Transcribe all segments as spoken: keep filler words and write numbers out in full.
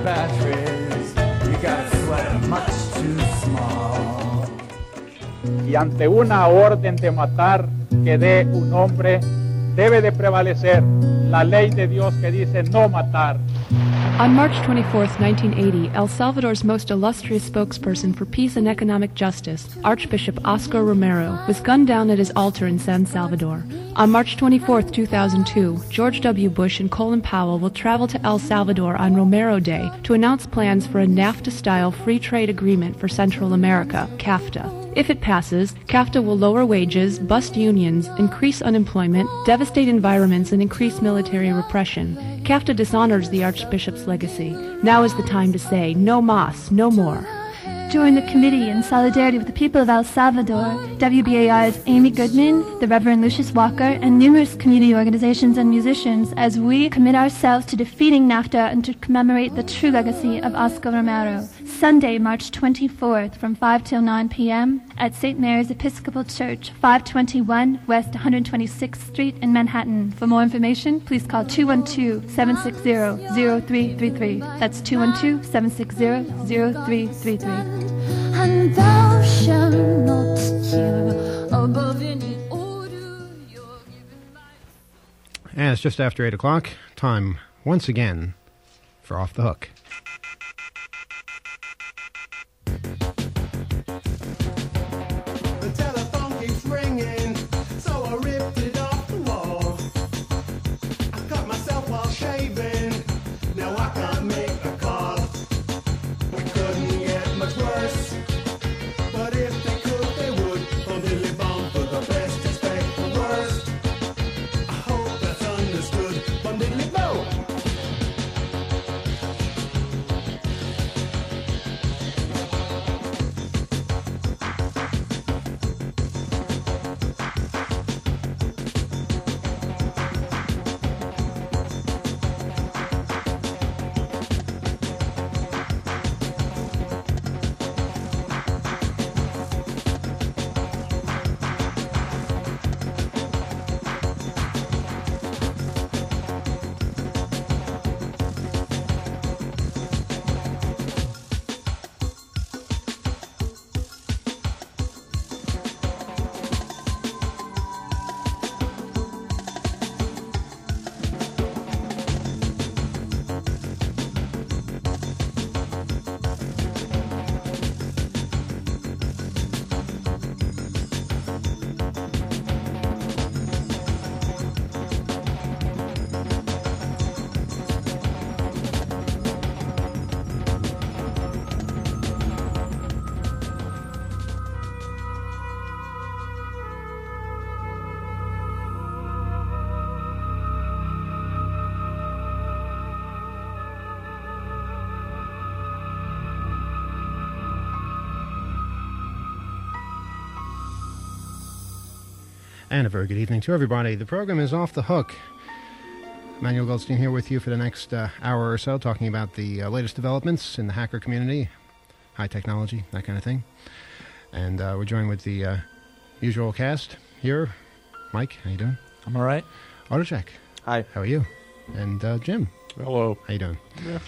batteries. You got a sweater much too small. Y ante una orden de matar que dé un hombre, debe de prevalecer la ley de Dios que dice no matar. On March twenty-fourth, nineteen eighty, El Salvador's most illustrious spokesperson for peace and economic justice, Archbishop Oscar Romero, was gunned down at his altar in San Salvador. On March twenty-fourth, two thousand two, George W. Bush and Colin Powell will travel to El Salvador on Romero Day to announce plans for a NAFTA-style free trade agreement for Central America, CAFTA. If it passes, CAFTA will lower wages, bust unions, increase unemployment, devastate environments, and increase military repression. CAFTA dishonors the Archbishop's legacy. Now is the time to say, no mas, no more. Join the committee in solidarity with the people of El Salvador, W B A I's Amy Goodman, the Reverend Lucius Walker, and numerous community organizations and musicians as we commit ourselves to defeating NAFTA and to commemorate the true legacy of Oscar Romero. Sunday, March twenty-fourth, from five till nine p.m. at Saint Mary's Episcopal Church, five twenty-one West one hundred twenty-sixth Street in Manhattan. For more information, please call two one two, seven six zero, zero three three three. That's two one two, seven six zero, zero three three three. And thou shalt not kill above any order you're given by. And it's just after eight o'clock. Time once again for Off the Hook. The telephone keeps ringing, so I ripped it off the wall. I cut myself while shaving, now I can't make a call. We couldn't get much worse, but if they could, they would. Bon dilly bon for the best, expect the worst. I hope that's understood. Bon diddly bo. And a very good evening to everybody. The program is Off the Hook. Manuel Goldstein here with you for the next uh, hour or so, talking about the uh, latest developments in the hacker community, high technology, that kind of thing. And uh, we're joined with the uh, usual cast here. Mike, how you doing? I'm all right. Autocheck. Hi. How are you? And uh, Jim. Hello. How you doing? Yeah.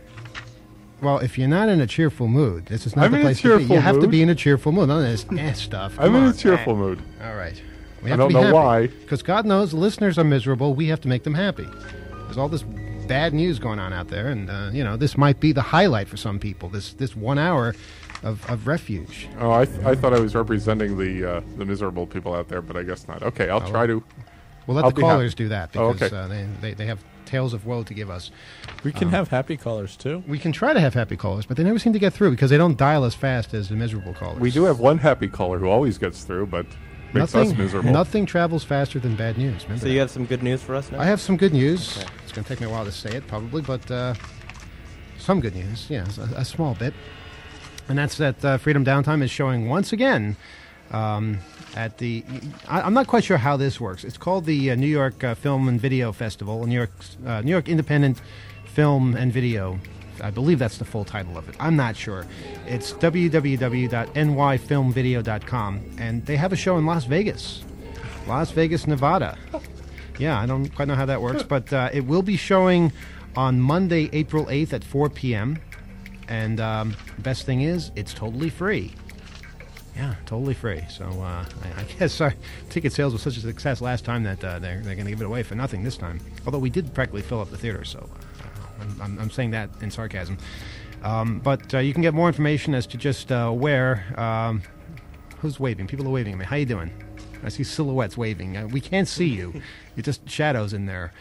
Well, if you're not in a cheerful mood, this is not I'm the in a place to be. You cheerful have to mood. be in a cheerful mood. None of this eh stuff. I'm Come in on. a cheerful mood. All right. We I have don't to be know happy. why. Because God knows the listeners are miserable. We have to make them happy. There's all this bad news going on out there, and uh, you know this might be the highlight for some people. This this one hour of, of refuge. Oh, I th- I thought I was representing the uh, the miserable people out there, but I guess not. Okay, I'll Oh, try to. We'll let I'll the be callers happy. do that Oh, because okay. uh, they, they they have tales of woe to give us. We can Um, have happy callers, too. We can try to have happy callers, but they never seem to get through because they don't dial as fast as the miserable callers. We do have one happy caller who always gets through, but makes nothing, us miserable. Nothing travels faster than bad news. Remember So you that. have some good news for us now? I have some good news. Okay. It's going to take me a while to say it, probably, but uh, some good news. Yeah, a, a small bit. And that's that uh, Freedom Downtime is showing once again um, at the... I, I'm not quite sure how this works. It's called the uh, New York uh, Film and Video Festival, New York, uh, New York Independent Film and Video. I believe that's the full title of it. I'm not sure. It's w w w dot n y film video dot com, and they have a show in Las Vegas. Las Vegas, Nevada. Yeah, I don't quite know how that works, but uh, it will be showing on Monday, April eighth at four p.m. And um, best thing is, it's totally free. Yeah, totally free. So uh, I, I guess our ticket sales was such a success last time that uh, they're, they're going to give it away for nothing this time. Although we did practically fill up the theater, so uh, I'm, I'm, I'm saying that in sarcasm. Um, but uh, you can get more information as to just uh, where. Um, who's waving? People are waving at me. How you doing? I see silhouettes waving. Uh, we can't see you. You're just shadows in there.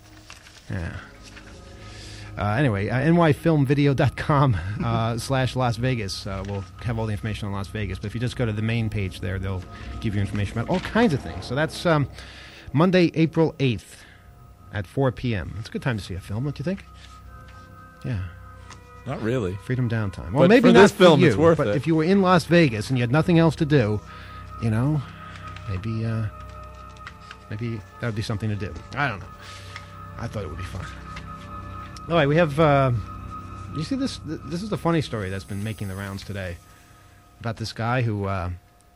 Yeah. Uh, anyway, uh, N Y film video dot com uh, slash Las Vegas. Uh, we'll have all the information on Las Vegas. But if you just go to the main page there, they'll give you information about all kinds of things. So that's um, Monday, April eighth at four p.m. It's a good time to see a film, don't you think? Yeah. Not really. Freedom Downtime. Well, But maybe for not this for film, you, it's worth but it. if you were in Las Vegas and you had nothing else to do, you know, maybe uh, maybe that would be something to do. I don't know. I thought it would be fun. All right, we have. Uh, you see this? This is the funny story that's been making the rounds today about this guy who, uh,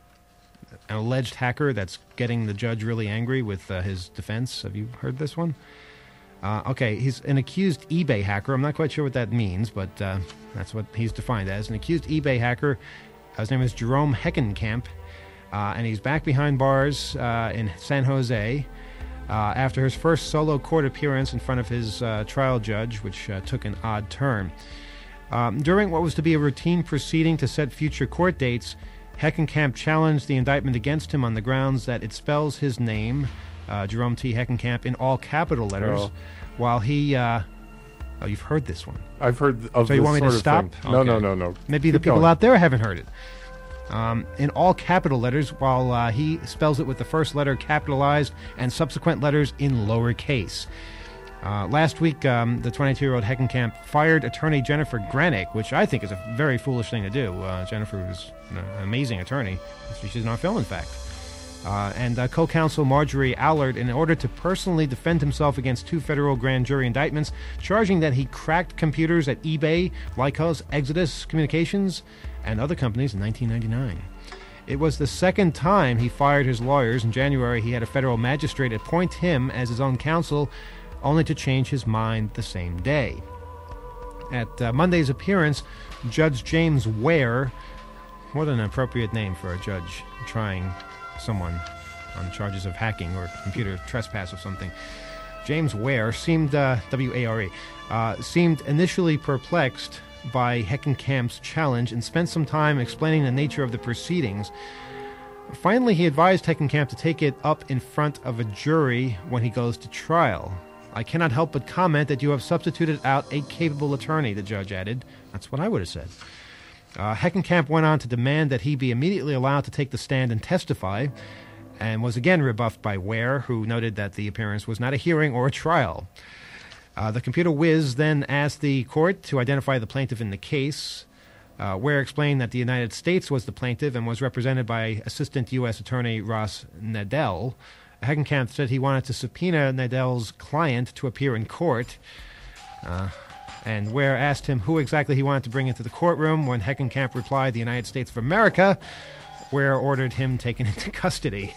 an alleged hacker that's getting the judge really angry with uh, his defense. Have you heard this one? Uh, okay, he's an accused eBay hacker. I'm not quite sure what that means, but uh, that's what he's defined as. An accused eBay hacker. His name is Jerome Heckenkamp, uh, and he's back behind bars uh, in San Jose uh, after his first solo court appearance in front of his uh, trial judge, which uh, took an odd turn. Um, during what was to be a routine proceeding to set future court dates, Heckenkamp challenged the indictment against him on the grounds that it spells his name, Uh, Jerome T. Heckenkamp, in all capital letters, Oh. while he... Uh, oh, you've heard this one. I've heard of So you this want me to sort of stop? thing. No, Okay. no, no, no. Maybe the Keep people going. out there haven't heard it. Um, in all capital letters, while uh, he spells it with the first letter capitalized and subsequent letters in lowercase. Uh, last week, um, the twenty-two-year-old Heckenkamp fired attorney Jennifer Granick, which I think is a very foolish thing to do. Uh, Jennifer is an amazing attorney. She's in our film, in fact. Uh, and uh, co-counsel Marjorie Allard, in order to personally defend himself against two federal grand jury indictments, charging that he cracked computers at eBay, Lycos, Exodus Communications, and other companies in nineteen ninety-nine. It was the second time he fired his lawyers. In January, he had a federal magistrate appoint him as his own counsel, only to change his mind the same day. At uh, Monday's appearance, Judge James Ware, what an appropriate name for a judge trying someone on charges of hacking or computer trespass or something. James Ware seemed, uh, W A R E, uh, seemed initially perplexed by Heckenkamp's challenge and spent some time explaining the nature of the proceedings. Finally, he advised Heckenkamp to take it up in front of a jury when he goes to trial. I cannot help but comment that you have substituted out a capable attorney, the judge added. That's what I would have said. Uh, Heckenkamp went on to demand that he be immediately allowed to take the stand and testify, and was again rebuffed by Ware, who noted that the appearance was not a hearing or a trial. Uh, the computer whiz then asked the court to identify the plaintiff in the case. Uh, Ware explained that the United States was the plaintiff and was represented by Assistant U S Attorney Ross Nadell. Heckenkamp said he wanted to subpoena Nadell's client to appear in court. Uh, and Ware asked him who exactly he wanted to bring into the courtroom. When Heckenkamp replied, the United States of America, Ware ordered him taken into custody.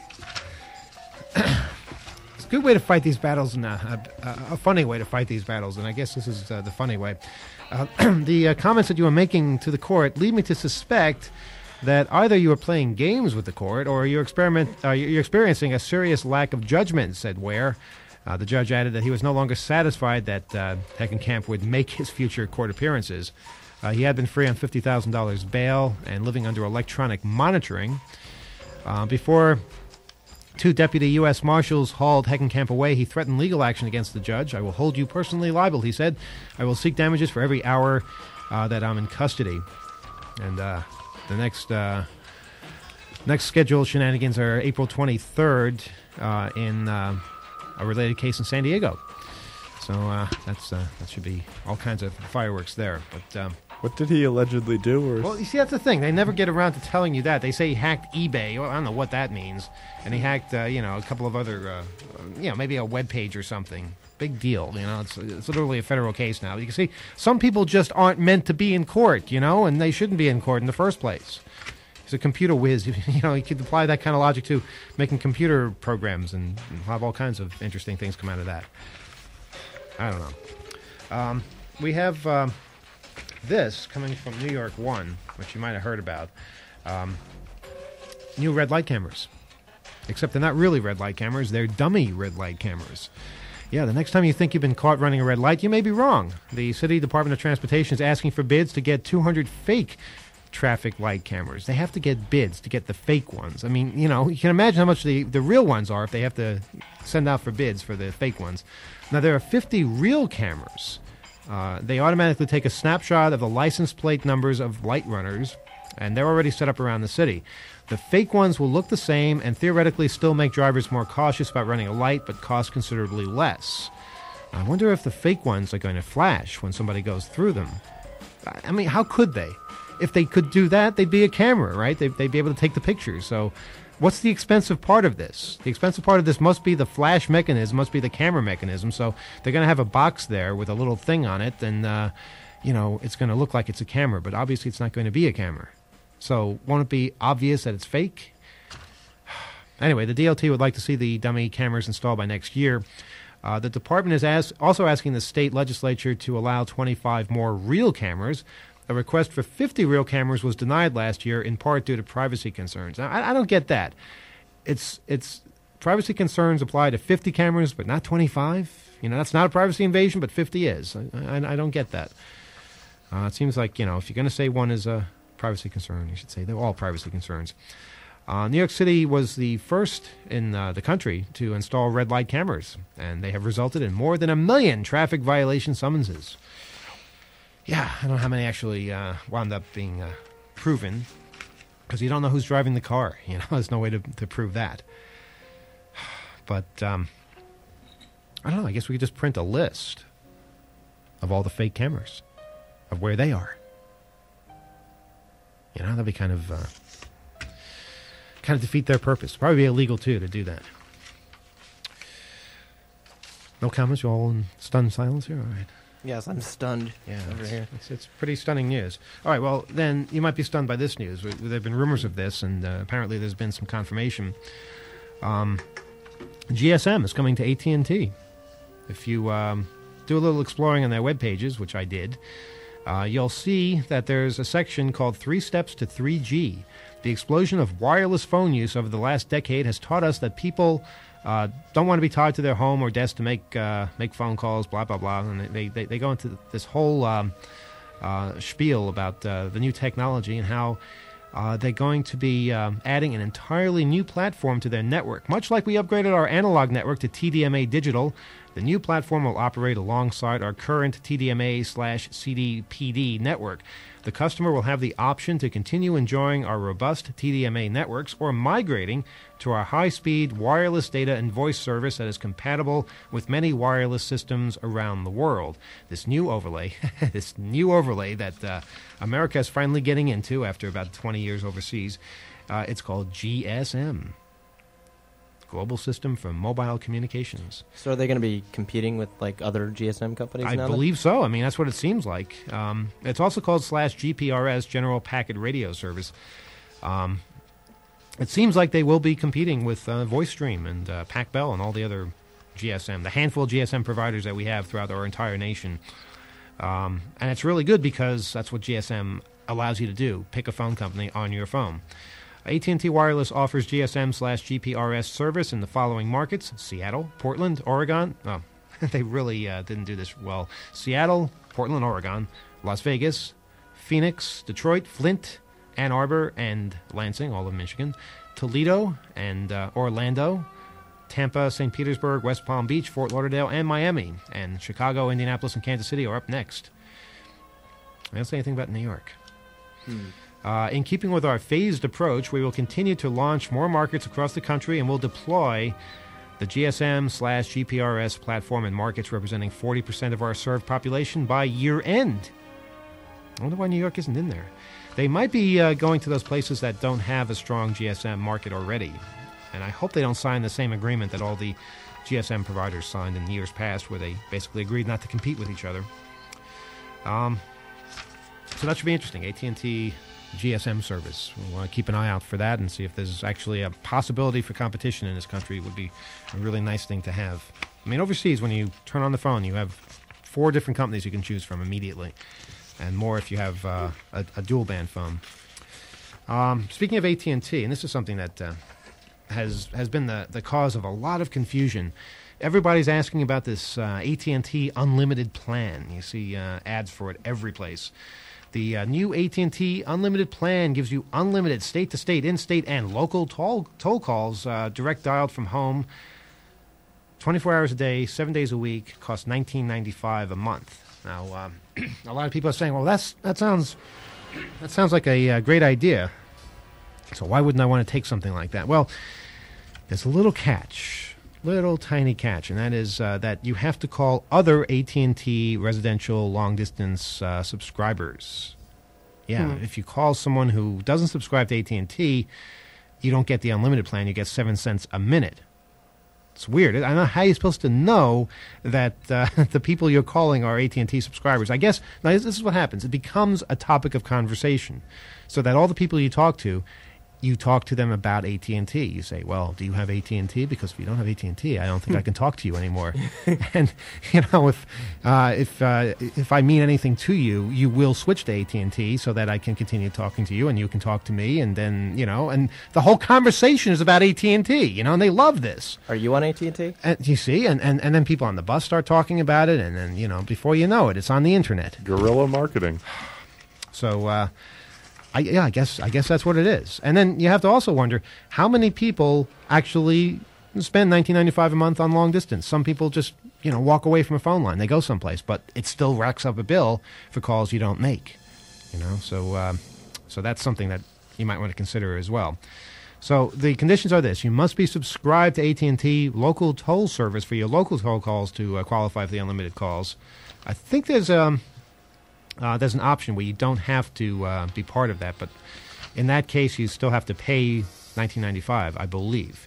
It's a good way to fight these battles, and a, a, a funny way to fight these battles, and I guess this is uh, the funny way. Uh, the uh, comments that you were making to the court lead me to suspect that either you are playing games with the court or you're, experiment, uh, you're experiencing a serious lack of judgment, said Ware. Uh, the judge added that he was no longer satisfied that uh, Heckenkamp would make his future court appearances. Uh, he had been free on fifty thousand dollars bail and living under electronic monitoring. Uh, before two deputy U S Marshals hauled Heckenkamp away, he threatened legal action against the judge. I will hold you personally liable, he said. I will seek damages for every hour uh, that I'm in custody. And uh, the next uh, next scheduled shenanigans are April twenty-third uh, in uh, a related case in San Diego. So uh, that's uh, that should be all kinds of fireworks there. But um, what did he allegedly do? Or well, you see, that's the thing. They never get around to telling you that. They say he hacked eBay. Well, I don't know what that means. And he hacked, uh, you know, a couple of other, uh, you know, maybe a web page or something. Big deal, you know. It's, it's literally a federal case now. You can see some people just aren't meant to be in court, you know, and they shouldn't be in court in the first place. He's a computer whiz. You know, you could apply that kind of logic to making computer programs and have all kinds of interesting things come out of that. I don't know. Um, we have um, this coming from New York One, which you might have heard about. Um, new red light cameras. Except they're not really red light cameras, they're dummy red light cameras. Yeah, the next time you think you've been caught running a red light, you may be wrong. The City Department of Transportation is asking for bids to get two hundred fake traffic light cameras. They have to get bids to get the fake ones. I mean, you know, you can imagine how much the, the real ones are if they have to send out for bids for the fake ones. Now, there are fifty real cameras. Uh, they automatically take a snapshot of the license plate numbers of light runners, and they're already set up around the city. The fake ones will look the same and theoretically still make drivers more cautious about running a light, but cost considerably less. I wonder if the fake ones are going to flash when somebody goes through them. I mean, how could they? If they could do that, they'd be a camera, right? They'd, they'd be able to take the pictures. So what's the expensive part of this? The expensive part of this must be the flash mechanism, must be the camera mechanism. So they're going to have a box there with a little thing on it, and, uh, you know, it's going to look like it's a camera, but obviously it's not going to be a camera. So won't it be obvious that it's fake? Anyway, the D O T would like to see the dummy cameras installed by next year. Uh, the department is as also asking the state legislature to allow twenty-five more real cameras. A request for fifty real cameras was denied last year, in part due to privacy concerns. Now, I, I don't get that. It's it's privacy concerns apply to fifty cameras, but not twenty-five. You know, that's not a privacy invasion, but fifty is. I, I, I don't get that. Uh, it seems like, you know, if you're going to say one is a privacy concern, you should say they're all privacy concerns. Uh, New York City was the first in uh, the country to install red light cameras, and they have resulted in more than a million traffic violation summonses. Yeah, I don't know how many actually uh, wound up being uh, proven, because you don't know who's driving the car. You know, there's no way to, to prove that. But um, I don't know. I guess we could just print a list of all the fake cameras, of where they are. You know, that'd be kind of, uh, kind of defeat their purpose. Probably be illegal, too, to do that. No comments? You all in stunned silence here? All right. Yes, I'm stunned Yeah, over it's, here. It's, it's pretty stunning news. All right, well, then you might be stunned by this news. There have been rumors of this, and uh, apparently there's been some confirmation. Um, G S M is coming to A T and T. If you um, do a little exploring on their web pages, which I did, Uh, you'll see that there's a section called Three Steps to three G. The explosion of wireless phone use over the last decade has taught us that people uh, don't want to be tied to their home or desk to make uh, make phone calls, blah, blah, blah. And they, they, they go into this whole um, uh, spiel about uh, the new technology and how uh, they're going to be um, adding an entirely new platform to their network. Much like we upgraded our analog network to T D M A Digital, the new platform will operate alongside our current T D M A slash C D P D network. The customer will have the option to continue enjoying our robust T D M A networks or migrating to our high-speed wireless data and voice service that is compatible with many wireless systems around the world. This new overlay, this new overlay that uh, America is finally getting into after about twenty years overseas, uh, it's called G S M. Global System for Mobile Communications. So are they going to be competing with like other G S M companies I now? believe so. I mean, that's what it seems like. Um, it's also called slash G P R S, General Packet Radio Service. Um, it seems like they will be competing with uh, VoiceStream and uh, PacBell and all the other G S M, the handful of G S M providers that we have throughout our entire nation. Um, and it's really good because that's what G S M allows you to do, pick a phone company on your phone. A T and T Wireless offers G S M slash G P R S service in the following markets: Seattle, Portland, Oregon. Oh, they really uh, didn't do this well. Seattle, Portland, Oregon, Las Vegas, Phoenix, Detroit, Flint, Ann Arbor, and Lansing, all of Michigan, Toledo and uh, Orlando, Tampa, Saint Petersburg, West Palm Beach, Fort Lauderdale, and Miami. And Chicago, Indianapolis, and Kansas City are up next. I don't say anything about New York. Hmm. Uh, in keeping with our phased approach, we will continue to launch more markets across the country, and we'll deploy the G S M slash G P R S platform in markets representing forty percent of our served population by year end. I wonder why New York isn't in there. They might be uh, going to those places that don't have a strong G S M market already. And I hope they don't sign the same agreement that all the G S M providers signed in years past, where they basically agreed not to compete with each other. Um, so that should be interesting. A T and T G S M service. We'll want to keep an eye out for that and see if there's actually a possibility for competition in this country. It would be a really nice thing to have. I mean, overseas, when you turn on the phone, you have four different companies you can choose from immediately, and more if you have uh, a, a dual band phone. Um, speaking of A T and T, and this is something that uh, has has been the, the cause of a lot of confusion. Everybody's asking about this uh, A T and T unlimited plan. You see uh, ads for it every place. The uh, new A T and T unlimited plan gives you unlimited state-to-state, in-state, and local toll, toll calls, uh, direct dialed from home, twenty-four hours a day, seven days a week, costs nineteen ninety-five a month. Now, um, a lot of people are saying, well, that's that sounds that sounds like a uh, great idea. So why wouldn't I want to take something like that? Well, there's a little catch, little tiny catch, and that is uh, that you have to call other A T and T residential long-distance uh, subscribers. Yeah, Hmm. if you call someone who doesn't subscribe to A T and T, you don't get the unlimited plan. You get seven cents a minute. It's weird. I don't know how you're supposed to know that uh, the people you're calling are A T and T subscribers. I guess now this, this is what happens. It becomes a topic of conversation, so that all the people you talk to, you talk to them about A T and T. You say, well, do you have A T and T? Because if you don't have A T and T, I don't think I can talk to you anymore. And, you know, if uh, if uh, if I mean anything to you, you will switch to A T and T so that I can continue talking to you and you can talk to me. And then, you know, and the whole conversation is about A T and T, you know, and they love this. Are you on A T and T? And you see, and, and, and then people on the bus start talking about it. And then, you know, before you know it, it's on the internet. Guerrilla marketing. So, uh, I, yeah, I guess I guess that's what it is. And then you have to also wonder how many people actually spend nineteen ninety-five a month on long distance. Some people just, you know, walk away from a phone line. They go someplace, but it still racks up a bill for calls you don't make. You know, so um, so that's something that you might want to consider as well. So the conditions are this: you must be subscribed to A T and T local toll service for your local toll calls to uh, qualify for the unlimited calls. I think there's um. Uh, there's an option where you don't have to uh, be part of that, but in that case, you still have to pay nineteen ninety-five, I believe.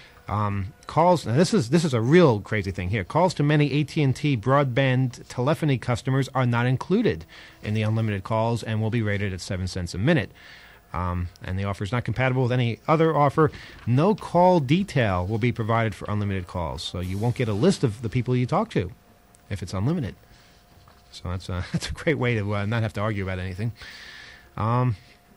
Um, calls. Now this is this is a real crazy thing here. Calls to many A T and T broadband telephony customers are not included in the unlimited calls and will be rated at seven cents a minute. Um, and the offer is not compatible with any other offer. No call detail will be provided for unlimited calls, so you won't get a list of the people you talk to if it's unlimited. So that's a, that's a great way to uh, not have to argue about anything. Um,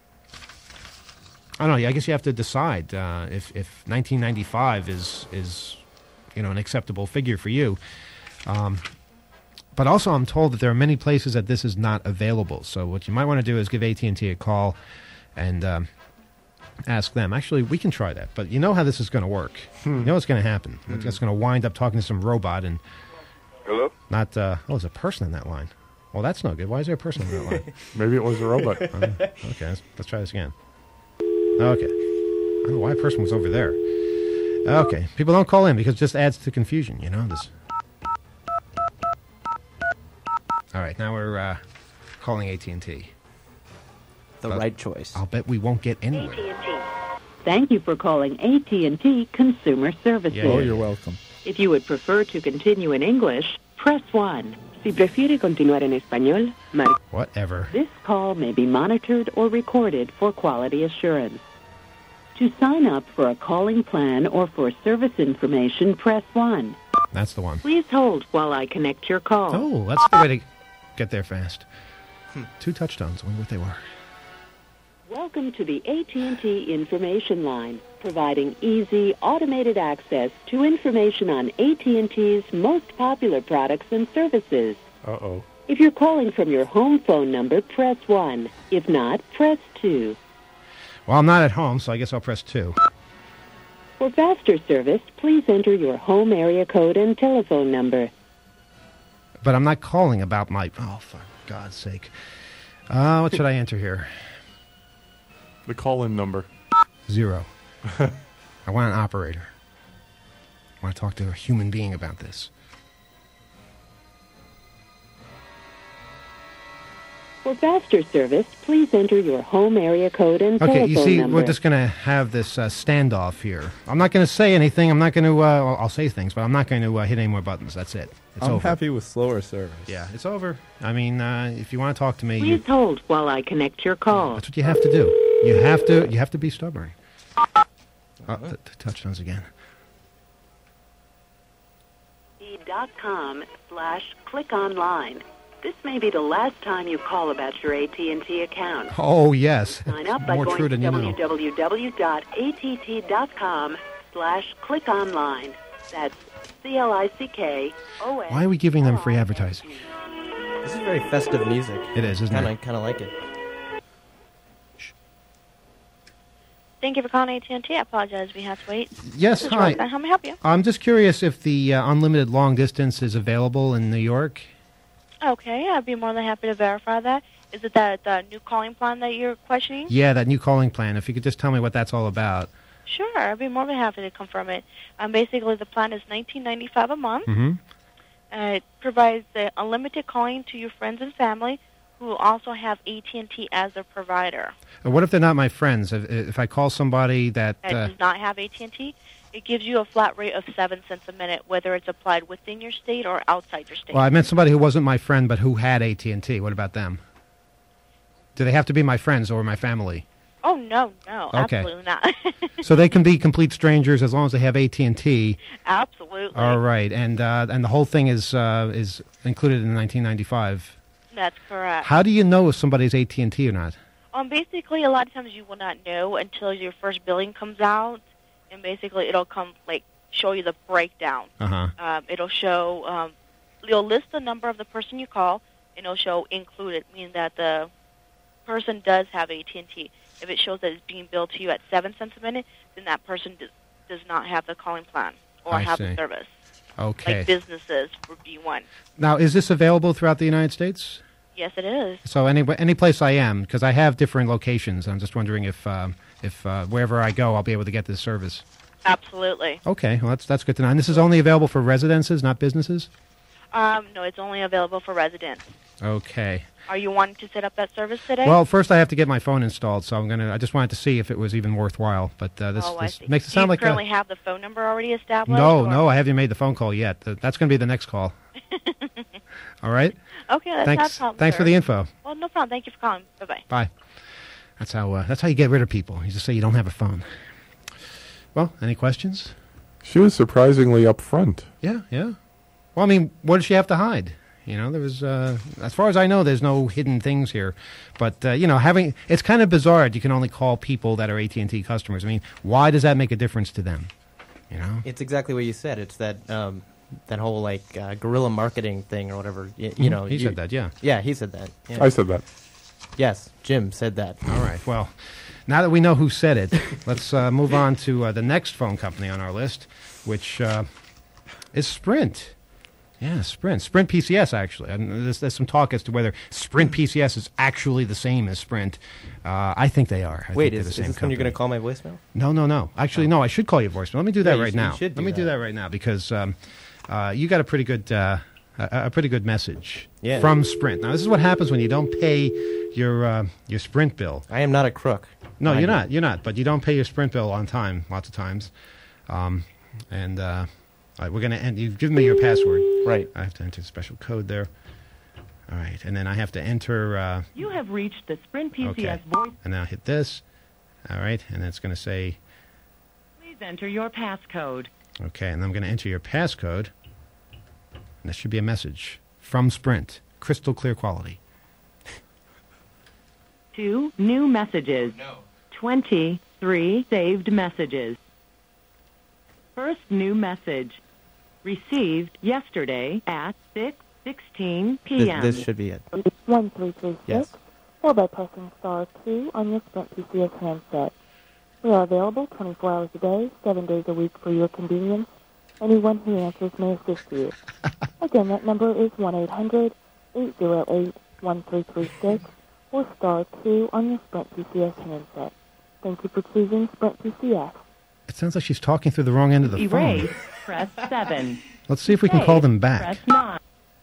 I don't know. I guess you have to decide uh, if if nineteen ninety-five is is you know an acceptable figure for you. Um, but also, I'm told that there are many places that this is not available. So what you might want to do is give A T and T a call and um, ask them. Actually, we can try that. But you know how this is going to work. Hmm. You know what's going to happen. Hmm. It's going to wind up talking to some robot and. Hello? Not, uh, oh, there's a person in that line. Well, that's no good. Why is there a person in that line? Maybe it was a robot. Uh, okay, let's, let's try this again. Okay. I don't know why a person was over there. Okay, people don't call in because it just adds to confusion, you know? This. All right, now we're uh, calling A T and T. The But right choice. I'll bet we won't get anywhere. Thank you for calling A T and T Consumer Services. Yeah, Oh, yeah. you're welcome. If you would prefer to continue in English, press one. Si prefiere continuar en español, marque. Whatever. This call may be monitored or recorded for quality assurance. To sign up for a calling plan or for service information, press one. That's the one. Please hold while I connect your call. Oh, that's the way to get there fast. Two touchdowns. I wonder what they were. Welcome to the A T and T Information Line, providing easy, automated access to information on A T and T's most popular products and services. Uh-oh. If you're calling from your home phone number, press one. If not, press two. Well, I'm not at home, so I guess I'll press two. For faster service, please enter your home area code and telephone number. But I'm not calling about my... Oh, for God's sake. Uh, what should I enter here? The call-in number. Zero. I want an operator. I want to talk to a human being about this. For faster service, please enter your home area code and Okay, telephone you see, number. we're just going to have this uh, standoff here. I'm not going to say anything. I'm not going to... Uh, I'll, I'll say things, but I'm not going to uh, hit any more buttons. That's it. It's I'm over. happy with slower service. Yeah, it's over. I mean, uh, if you want to talk to me... Please You, hold while I connect your call. that's what you have to do. You have to, you have to be stubborn. Oh, the, the touchdowns again. The dot com slash click online. This may be the last time you call about your A T and T account. Oh, yes. Sign up by More going true to than you know. w w w dot a t t dot com slash click online. That's C L I C K O N. Why are we giving them free advertising? This is very festive music. It is, isn't kinda, it? Kind of like it. Thank you for calling A T and T. I apologize we have to wait. Yes, This is hi. Rosa. How may I help you? I'm just curious if the uh, unlimited long distance is available in New York. Okay, I'd be more than happy to verify that. Is it that the new calling plan that you're questioning? Yeah, that new calling plan. If you could just tell me what that's all about. Sure, I'd be more than happy to confirm it. Um, basically, the plan is nineteen ninety-five a month. Mm-hmm. Uh, it provides the unlimited calling to your friends and family who also have A T and T as a provider. What if they're not my friends? If, if I call somebody that... That Uh, does not have A T and T, it gives you a flat rate of seven cents a minute, whether it's applied within your state or outside your state. well, I meant somebody who wasn't my friend but who had A T and T. What about them? Do they have to be my friends or my family? Oh, no, no, Okay. absolutely not. So they can be complete strangers as long as they have A T and T. Absolutely. All right, and uh, and the whole thing is uh, is included in nineteen ninety-five. That's correct. How do you know if somebody's A T and T or not? Um, basically, a lot of times you will not know until your first billing comes out, and basically it'll come, like, show you the breakdown. Uh-huh. Um, it'll show, um, it'll list the number of the person you call, and it'll show included, meaning that the person does have A T and T. If it shows that it's being billed to you at seven cents a minute, then that person does, does not have the calling plan or I have see. the service. Okay. Like businesses would be one. Now, is this available throughout the United States? Yes, it is. So any any place I am, because I have different locations. I'm just wondering if um, if uh, wherever I go, I'll be able to get this service. Absolutely. Okay, well that's that's good to know. And this is only available for residences, not businesses. Um, no, it's only available for residents. Okay. Are you wanting to set up that service today? Well, first I have to get my phone installed, so I'm gonna. I just wanted to see if it was even worthwhile. But uh, this, oh, I this see. makes it Do sound you like currently a, have the phone number already established? no, or- no. I haven't even made the phone call yet. Uh, That's going to be the next call. All right. Okay, that's Thanks. not a problem, Thanks sir. for the info. Well, no problem. Thank you for calling. Bye-bye. Bye. That's how. Uh, that's how you get rid of people. You just say you don't have a phone. Well, any questions? She was surprisingly upfront. Yeah, yeah. Well, I mean, what does she have to hide? You know, there was, uh, as far as I know, there's no hidden things here. But, uh, you know, having, it's kind of bizarre that you can only call people that are A T and T customers. I mean, why does that make a difference to them? You know? It's exactly what you said. It's that um, that whole like uh, guerrilla marketing thing or whatever. You, you Mhm. know, He you- said that, yeah. Yeah, he said that. Yeah. I said that. Yes, Jim said that. All right. Well, now that we know who said it, let's uh, move on to uh, the next phone company on our list, which uh, is Sprint. Yeah, Sprint. Sprint P C S, actually. And there's, there's some talk as to whether Sprint P C S is actually the same as Sprint. Uh, I think they are. I Wait, think they're is, the is same this when you're going company. to call my voicemail? No, no, no. Actually, no, I should call you voicemail. Let me do that Yeah, you right sh- you now. should Let do me do that. that right now because um, uh, you got a pretty good uh, a, a pretty good message Yeah. from Sprint. Now, this is what happens when you don't pay your uh, your Sprint bill. I am not a crook. No, I you're know. not. You're not. But you don't pay your Sprint bill on time lots of times. Um, and uh, all right, we're going to end. You've given me your password. Right. I have to enter a special code there. All right. And then I have to enter. Uh, You have reached the Sprint P C S okay. voice. And now hit this. All right. And it's going to say, Please enter your passcode. okay. And I'm going to enter your passcode. And this should be a message from Sprint. Crystal clear quality. Two new messages. No. twenty-three saved messages. First new message. Received yesterday at six sixteen This, p.m. this should be it. one three three six, Yes. or by pressing star two on your Sprint P C S handset. We are available twenty-four hours a day, seven days a week for your convenience. Anyone who answers may assist you. Again, that number is one eight hundred, eight oh eight, one three three six, or star two on your Sprint P C S handset. Thank you for choosing Sprint P C S. It sounds like she's talking through the wrong end of the Erase. phone. Press seven. Let's see if we can Save, call them back. Press nine.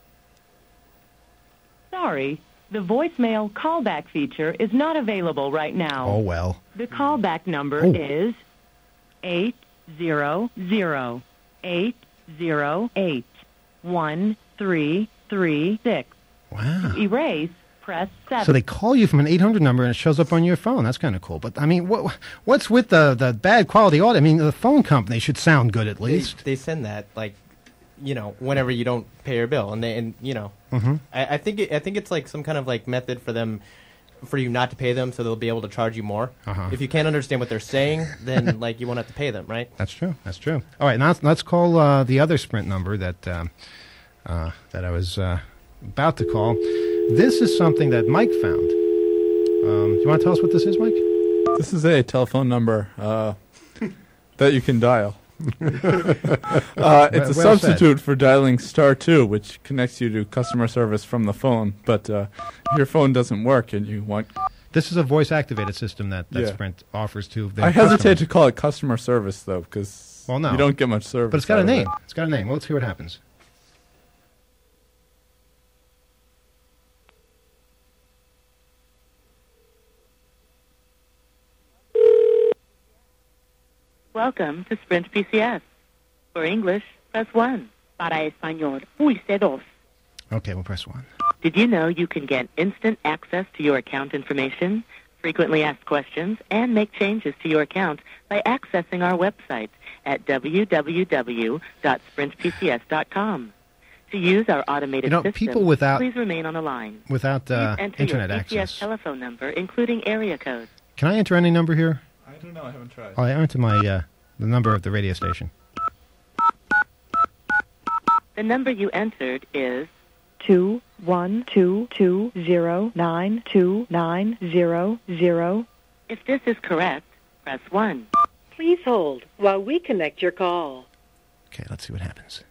Sorry, the voicemail callback feature is not available right now. Oh, well. The callback number Oh. is eight zero zero, eight zero eight, one three three six. Wow. To erase, press seven. So they call you from an eight hundred number and it shows up on your phone. That's kind of cool. But, I mean, what, what's with the, the bad quality audio? I mean, the phone company should sound good at They, least. they send that like you know, whenever you don't pay your bill, and they, and you know, Mhm. I, I think it, I think it's like some kind of like method for them, for you not to pay them, so they'll be able to charge you more. Uh-huh. If you can't understand what they're saying, then like you won't have to pay them, right? That's true. That's true. All right, now let's call uh, the other Sprint number that um, uh, that I was uh, about to call. This is something that Mike found. Um, do you want to tell us what this is, Mike? This is a telephone number uh, that you can dial. uh, it's a Well- well substitute for dialing star two, which connects you to customer service from the phone. But uh, if your phone doesn't work and you want, This is a voice-activated system that, that Yeah. Sprint offers to their I hesitate customers. to call it customer service though, because Well, no. you don't get much service. But it's got a out of name. it. It's got a name. Well, let's see what happens. Welcome to Sprint P C S. For English, press one. Para español, pulse dos. Okay, we'll press one. Did you know you can get instant access to your account information, frequently asked questions, and make changes to your account by accessing our website at w w w dot sprint p c s dot com. To use our automated You know, system, people without- please remain on the line. Without uh, Please enter internet your P C S access. telephone number, including area code. Can I enter any number here? I don't know. I haven't tried. Oh, I enter my uh, the number of the radio station. The number you entered is two one two two zero nine two nine zero zero. If this is correct, press one. Please hold while we connect your call. Okay, let's see what happens.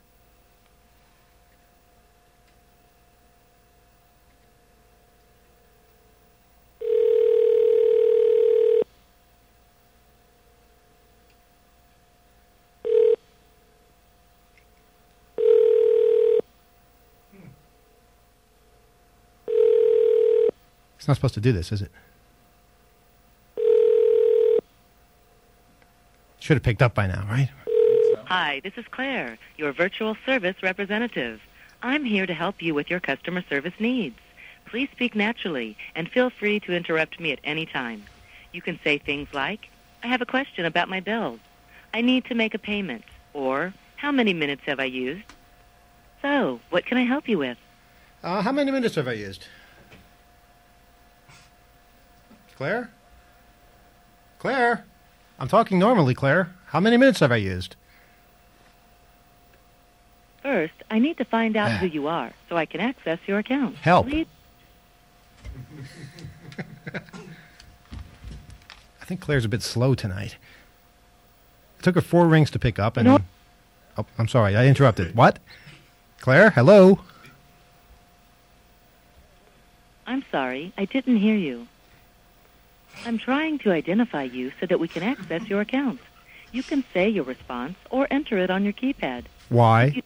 It's not supposed to do this, is it? Should have picked up by now, right? Hi, this is Claire, your virtual service representative. I'm here to help you with your customer service needs. Please speak naturally and feel free to interrupt me at any time. You can say things like, I have a question about my bills. I need to make a payment. Or, how many minutes have I used? So, what can I help you with? Uh, how many minutes have I used? Claire? Claire? I'm talking normally, Claire. How many minutes have I used? First, I need to find out who you are so I can access your account. Help. Please. I think Claire's a bit slow tonight. It took her four rings to pick up, and... No. Oh, I'm sorry, I interrupted. What? Claire, hello? I'm sorry, I didn't hear you. I'm trying to identify you so that we can access your account. You can say your response or enter it on your keypad. Why?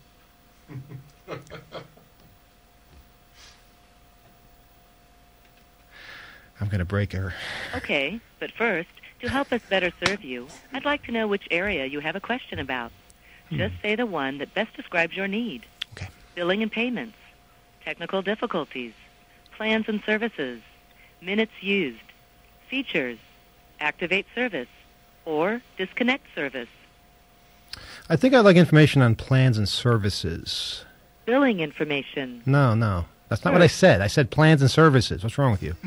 I'm going to break her. Okay, but first, to help us better serve you, I'd like to know which area you have a question about. Just say the one that best describes your need. Okay. Billing and payments, technical difficulties, plans and services, minutes used, features, activate service, or disconnect service. I think I'd like information on plans and services. Billing information. No, no. That's not what I said. I said plans and services. What's wrong with you?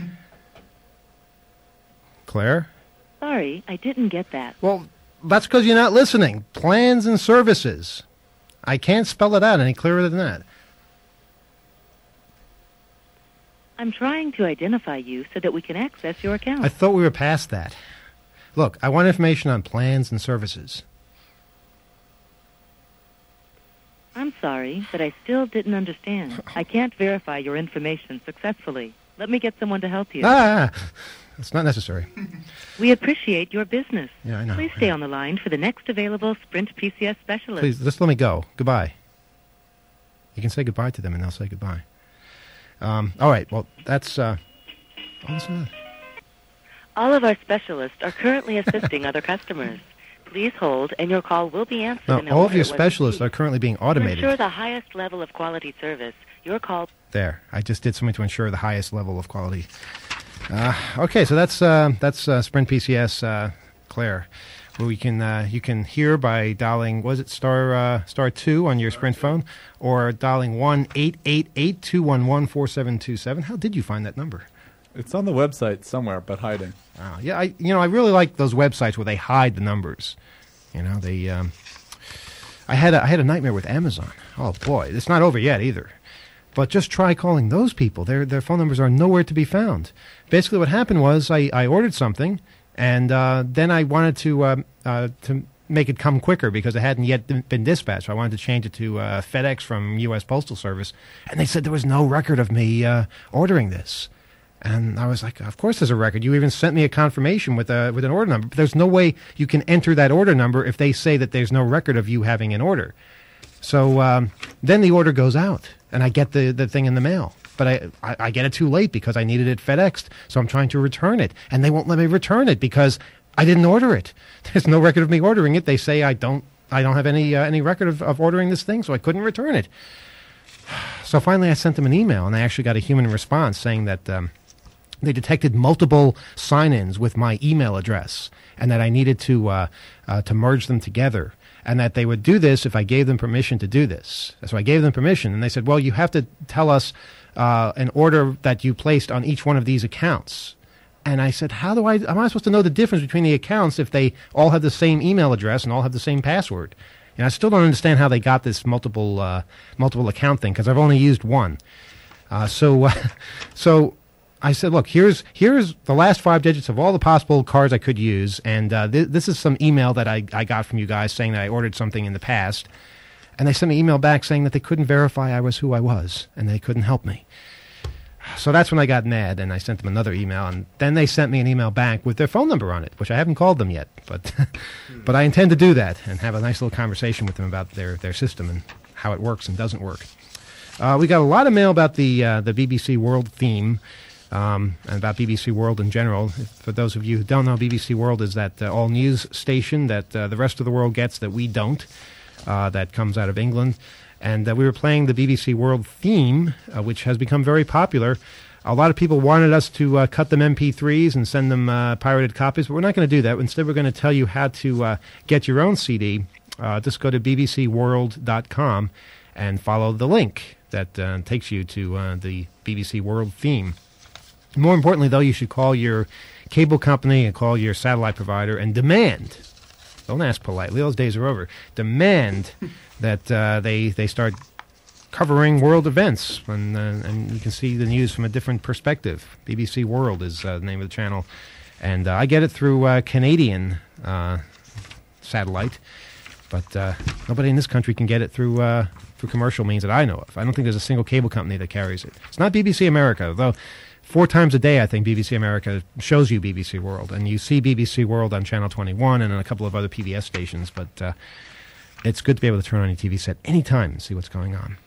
Claire? Sorry, I didn't get that. Well, that's because you're not listening. Plans and services. I can't spell it out any clearer than that. I'm trying to identify you so that we can access your account. I thought we were past that. Look, I want information on plans and services. I'm sorry, but I still didn't understand. I can't verify your information successfully. Let me get someone to help you. Ah, it's not necessary. We appreciate your business. Yeah, I know. Please stay on the line for the next available Sprint P C S specialist. Please, just let me go. Goodbye. You can say goodbye to them, and they'll say goodbye. Um, all right, well, that's... Uh, oh, listen to that. All of our specialists are currently assisting other customers. Please hold, and your call will be answered No, in the all of order your it was specialists received. are currently being To automated. ensure the highest level of quality service, your call... There, I just did something to ensure the highest level of quality. Uh, okay, so that's uh, that's uh, Sprint P C S, uh, Claire. where we can uh, you can hear by dialing, was it star uh, star two on your Sprint phone, or dialing one eight eight eight two one one four seven two seven. How did you find that number? It's on the website somewhere, but hiding. Wow. Yeah, I you know I really like those websites where they hide the numbers. You know, they. Um, I had a, I had a nightmare with Amazon. Oh boy, it's not over yet either. But just try calling those people. Their their phone numbers are nowhere to be found. Basically, what happened was I, I ordered something, and uh, then I wanted to uh, uh, to make it come quicker because it hadn't yet been dispatched. I wanted to change it to uh, FedEx from U S Postal Service, and they said there was no record of me uh, ordering this. And I was like, of course there's a record. You even sent me a confirmation with a with an order number. But there's no way you can enter that order number if they say that there's no record of you having an order. So um, then the order goes out, and I get the, the thing in the mail. But I, I, I get it too late because I needed it FedExed. So I'm trying to return it, and they won't let me return it because I didn't order it. There's no record of me ordering it. They say I don't I don't have any uh, any record of, of ordering this thing, so I couldn't return it. So finally I sent them an email, and I actually got a human response saying that um, they detected multiple sign-ins with my email address, and that I needed to uh, uh, to merge them together, and that they would do this if I gave them permission to do this. So I gave them permission, and they said, well, you have to tell us uh, an order that you placed on each one of these accounts. And I said, how do I, am I supposed to know the difference between the accounts if they all have the same email address and all have the same password? And I still don't understand how they got this multiple uh, multiple account thing, because I've only used one. Uh, so, uh, so I said, look, here's here's the last five digits of all the possible cards I could use, and uh, th- this is some email that I, I got from you guys saying that I ordered something in the past. And they sent me an email back saying that they couldn't verify I was who I was, and they couldn't help me. So that's when I got mad, and I sent them another email, and then they sent me an email back with their phone number on it, which I haven't called them yet, but but I intend to do that and have a nice little conversation with them about their, their system and how it works and doesn't work. Uh, we got a lot of mail about the uh, the B B C World theme, um, and about B B C World in general. For those of you who don't know, B B C World is that uh, all-news station that uh, the rest of the world gets that we don't, uh, that comes out of England. And uh, we were playing the B B C World theme, uh, which has become very popular. A lot of people wanted us to uh, cut them M P threes and send them uh, pirated copies, but we're not going to do that. Instead, we're going to tell you how to uh, get your own C D. Uh, just go to b b c world dot com and follow the link that uh, takes you to uh, the B B C World theme. More importantly, though, you should call your cable company and call your satellite provider and demand, don't ask politely, those days are over, demand that uh, they they start covering world events, and, uh, and you can see the news from a different perspective. B B C World is uh, the name of the channel, and uh, I get it through uh, Canadian uh, satellite, but uh, nobody in this country can get it through uh, through commercial means that I know of. I don't think there's a single cable company that carries it. It's not B B C America, though. Four times a day, I think, B B C America shows you B B C World, and you see B B C World on Channel twenty-one and on a couple of other P B S stations, but uh, it's good to be able to turn on your T V set anytime and see what's going on.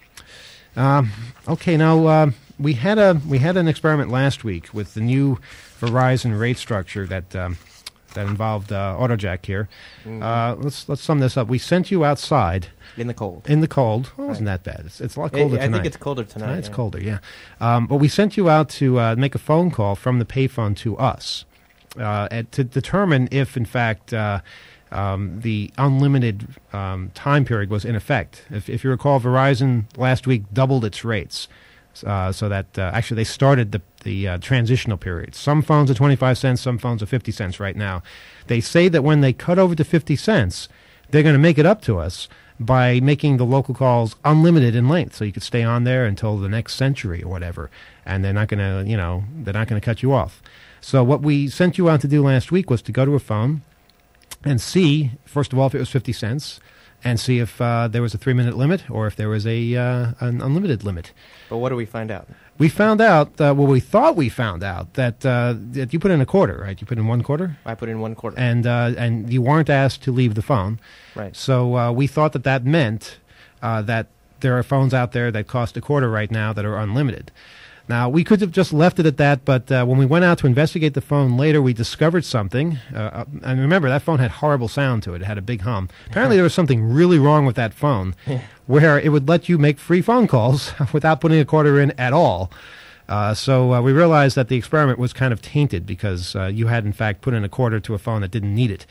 Um, okay, now uh, we had a we had an experiment last week with the new Verizon rate structure that um, that involved uh, AutoJack here. Mm-hmm. Uh, let's let's sum this up. We sent you outside in the cold. In the cold. Well, it wasn't that bad. It's, it's a lot colder it, I tonight. think it's colder tonight. tonight it's yeah. colder, yeah. Um, but we sent you out to uh, make a phone call from the payphone to us uh, and to determine if, in fact, uh, um, the unlimited um, time period was in effect. If, if you recall, Verizon last week doubled its rates. Uh, so that uh, actually they started the the uh, transitional period. Some phones are twenty-five cents, some phones are fifty cents right now. They say that when they cut over to fifty cents, they're going to make it up to us by making the local calls unlimited in length, so you could stay on there until the next century or whatever, and they're not going to, you know, they're not going to cut you off. So what we sent you out to do last week was to go to a phone and see, first of all, if it was fifty cents, and see if uh, there was a three-minute limit or if there was a uh, an unlimited limit. But what do we find out? We found out, uh, well, we thought we found out that, uh, that you put in a quarter, right? You put in one quarter? I put in one quarter. And uh, and you weren't asked to leave the phone. Right. So uh, we thought that that meant uh, that there are phones out there that cost a quarter right now that are unlimited. Now, we could have just left it at that, but uh, when we went out to investigate the phone later, we discovered something. Uh, and remember, that phone had horrible sound to it. It had a big hum. Apparently, there was something really wrong with that phone, where it would let you make free phone calls without putting a quarter in at all. Uh, so uh, we realized that the experiment was kind of tainted because uh, you had, in fact, put in a quarter to a phone that didn't need it.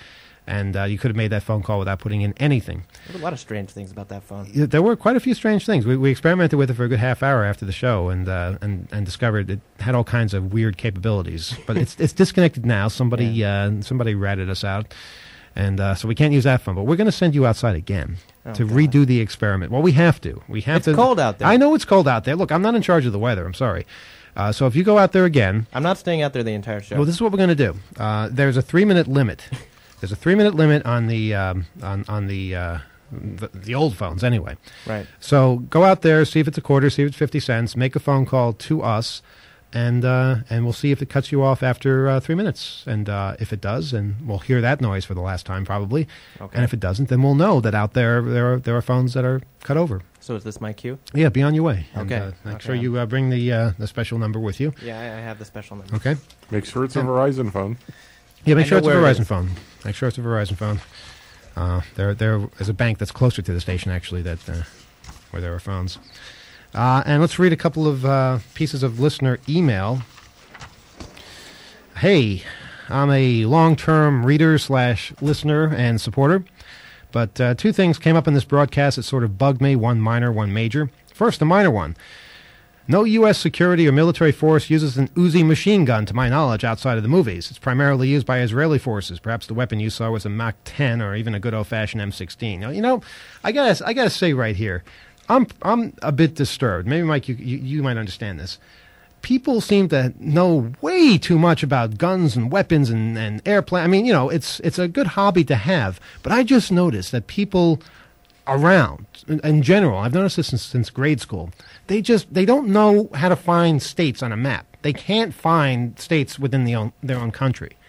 And uh, you could have made that phone call without putting in anything. There's a lot of strange things about that phone. Yeah, there were quite a few strange things. We, we experimented with it for a good half hour after the show, and uh, and and discovered it had all kinds of weird capabilities. But it's it's disconnected now. Somebody yeah. uh, somebody ratted us out, and uh, so we can't use that phone. But we're going to send you outside again oh, to God. redo the experiment. Well, we have to. We have it's to. It's cold out there. I know it's cold out there. Look, I'm not in charge of the weather. I'm sorry. Uh, so if you go out there again, I'm not staying out there the entire show. Well, this is what we're going to do. Uh, there's a three minute limit. There's a three-minute limit on the um, on on the, uh, the the old phones, anyway. Right. So go out there, see if it's a quarter, see if it's fifty cents, make a phone call to us, and uh, and we'll see if it cuts you off after uh, three minutes. And uh, if it does, and we'll hear that noise for the last time probably. Okay. And if it doesn't, then we'll know that out there there are there are phones that are cut over. So is this my cue? Yeah, be on your way. Okay. And, uh, make okay. sure you uh, bring the uh, the special number with you. Yeah, I, I have the special number. Okay. Make sure it's a Verizon phone. Yeah, make I sure it's a know where it Verizon is. phone. Make sure it's a Verizon phone. Uh, there, there is a bank that's closer to the station, actually, that uh, where there are phones. Uh, and let's read a couple of uh, pieces of listener email. Hey, I'm a long-term reader slash listener and supporter, but uh, two things came up in this broadcast that sort of bugged me, one minor, one major. First, the minor one. No U S security or military force uses an Uzi machine gun, to my knowledge, outside of the movies. It's primarily used by Israeli forces. Perhaps the weapon you saw was a Mach ten or even a good old-fashioned M sixteen. Now, you know, I gotta, I gotta say right here, I'm, I'm a bit disturbed. Maybe, Mike, you, you, you might understand this. People seem to know way too much about guns and weapons and, and airplane. I mean, you know, it's, it's a good hobby to have. But I just noticed that people around, in, in general, I've noticed this since, since grade school, they just, they don't know how to find states on a map. They can't find states within the own, their own country.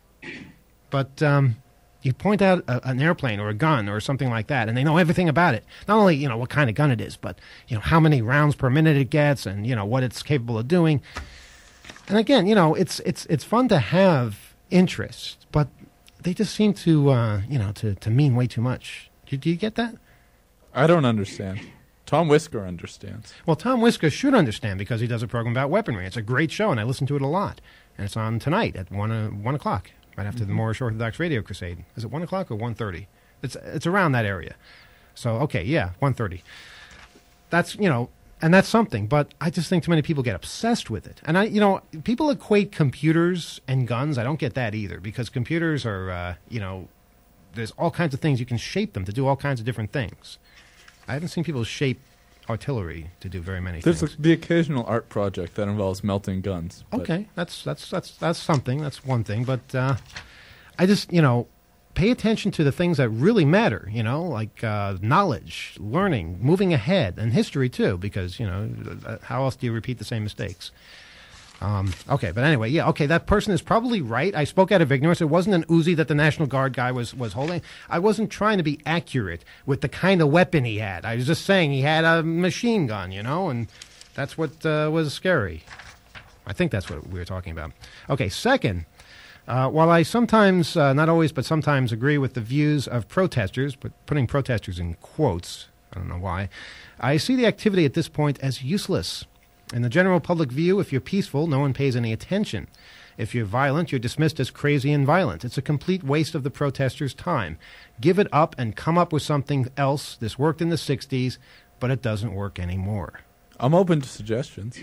But um, you point out a, an airplane or a gun or something like that, and they know everything about it. Not only, you know, what kind of gun it is, but, you know, how many rounds per minute it gets and, you know, what it's capable of doing. And again, you know, it's it's it's fun to have interest, but they just seem to, uh, you know, to, to mean way too much. Do, do you get that? I don't understand. Tom Whisker understands. Well, Tom Whisker should understand because he does a program about weaponry. It's a great show, and I listen to it a lot. And it's on tonight at one uh, one o'clock, right after mm-hmm. the Moorish Orthodox Radio Crusade. Is it one o'clock or one thirty? It's it's around that area. So okay, yeah, one thirty. That's you know, and that's something. But I just think too many people get obsessed with it. And I, you know, people equate computers and guns. I don't get that either because computers are, uh, you know, there's all kinds of things you can shape them to do all kinds of different things. I haven't seen people shape artillery to do very many There's things. There's the occasional art project that involves melting guns. Okay, that's that's that's that's something. That's one thing. But uh, I just you know pay attention to the things that really matter. You know, like uh, knowledge, learning, moving ahead, and history too. Because you know, uh, how else do you repeat the same mistakes? Um, okay, but anyway, yeah, okay, that person is probably right. I spoke out of ignorance. It wasn't an Uzi that the National Guard guy was, was holding. I wasn't trying to be accurate with the kind of weapon he had. I was just saying he had a machine gun, you know, and that's what uh, was scary. I think that's what we were talking about. Okay, second, uh, while I sometimes, uh, not always, but sometimes agree with the views of protesters, but putting protesters in quotes, I don't know why, I see the activity at this point as useless. In the general public view, if you're peaceful, no one pays any attention. If you're violent, you're dismissed as crazy and violent. It's a complete waste of the protesters' time. Give it up and come up with something else. This worked in the sixties, but it doesn't work anymore. I'm open to suggestions.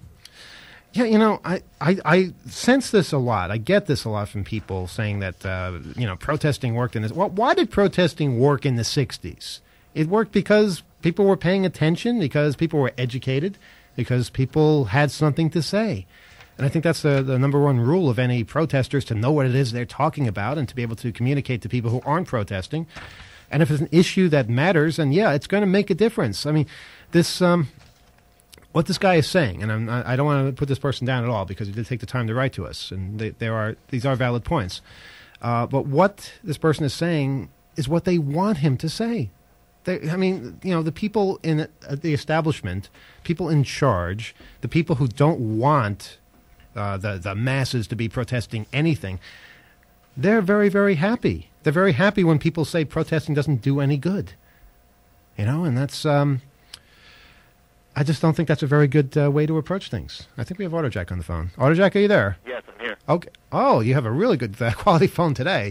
Yeah, you know, I, I, I sense this a lot. I get this a lot from people saying that, uh, you know, protesting worked in this. Well, why did protesting work in the sixties? It worked because people were paying attention, because people were educated, because people had something to say. And I think that's the, the number one rule of any protesters, to know what it is they're talking about and to be able to communicate to people who aren't protesting. And if it's an issue that matters, then, yeah, it's going to make a difference. I mean, this um, what this guy is saying, and I'm, I don't want to put this person down at all because he did take the time to write to us, and they, there are these are valid points. Uh, but what this person is saying is what they want him to say. They, I mean, you know, the people in uh, the establishment, people in charge, the people who don't want uh, the, the masses to be protesting anything, they're very, very happy. They're very happy when people say protesting doesn't do any good. You know, and that's, um, I just don't think that's a very good uh, way to approach things. I think we have AutoJack on the phone. AutoJack, are you there? Yes, I'm here. Okay. Oh, you have a really good uh, quality phone today.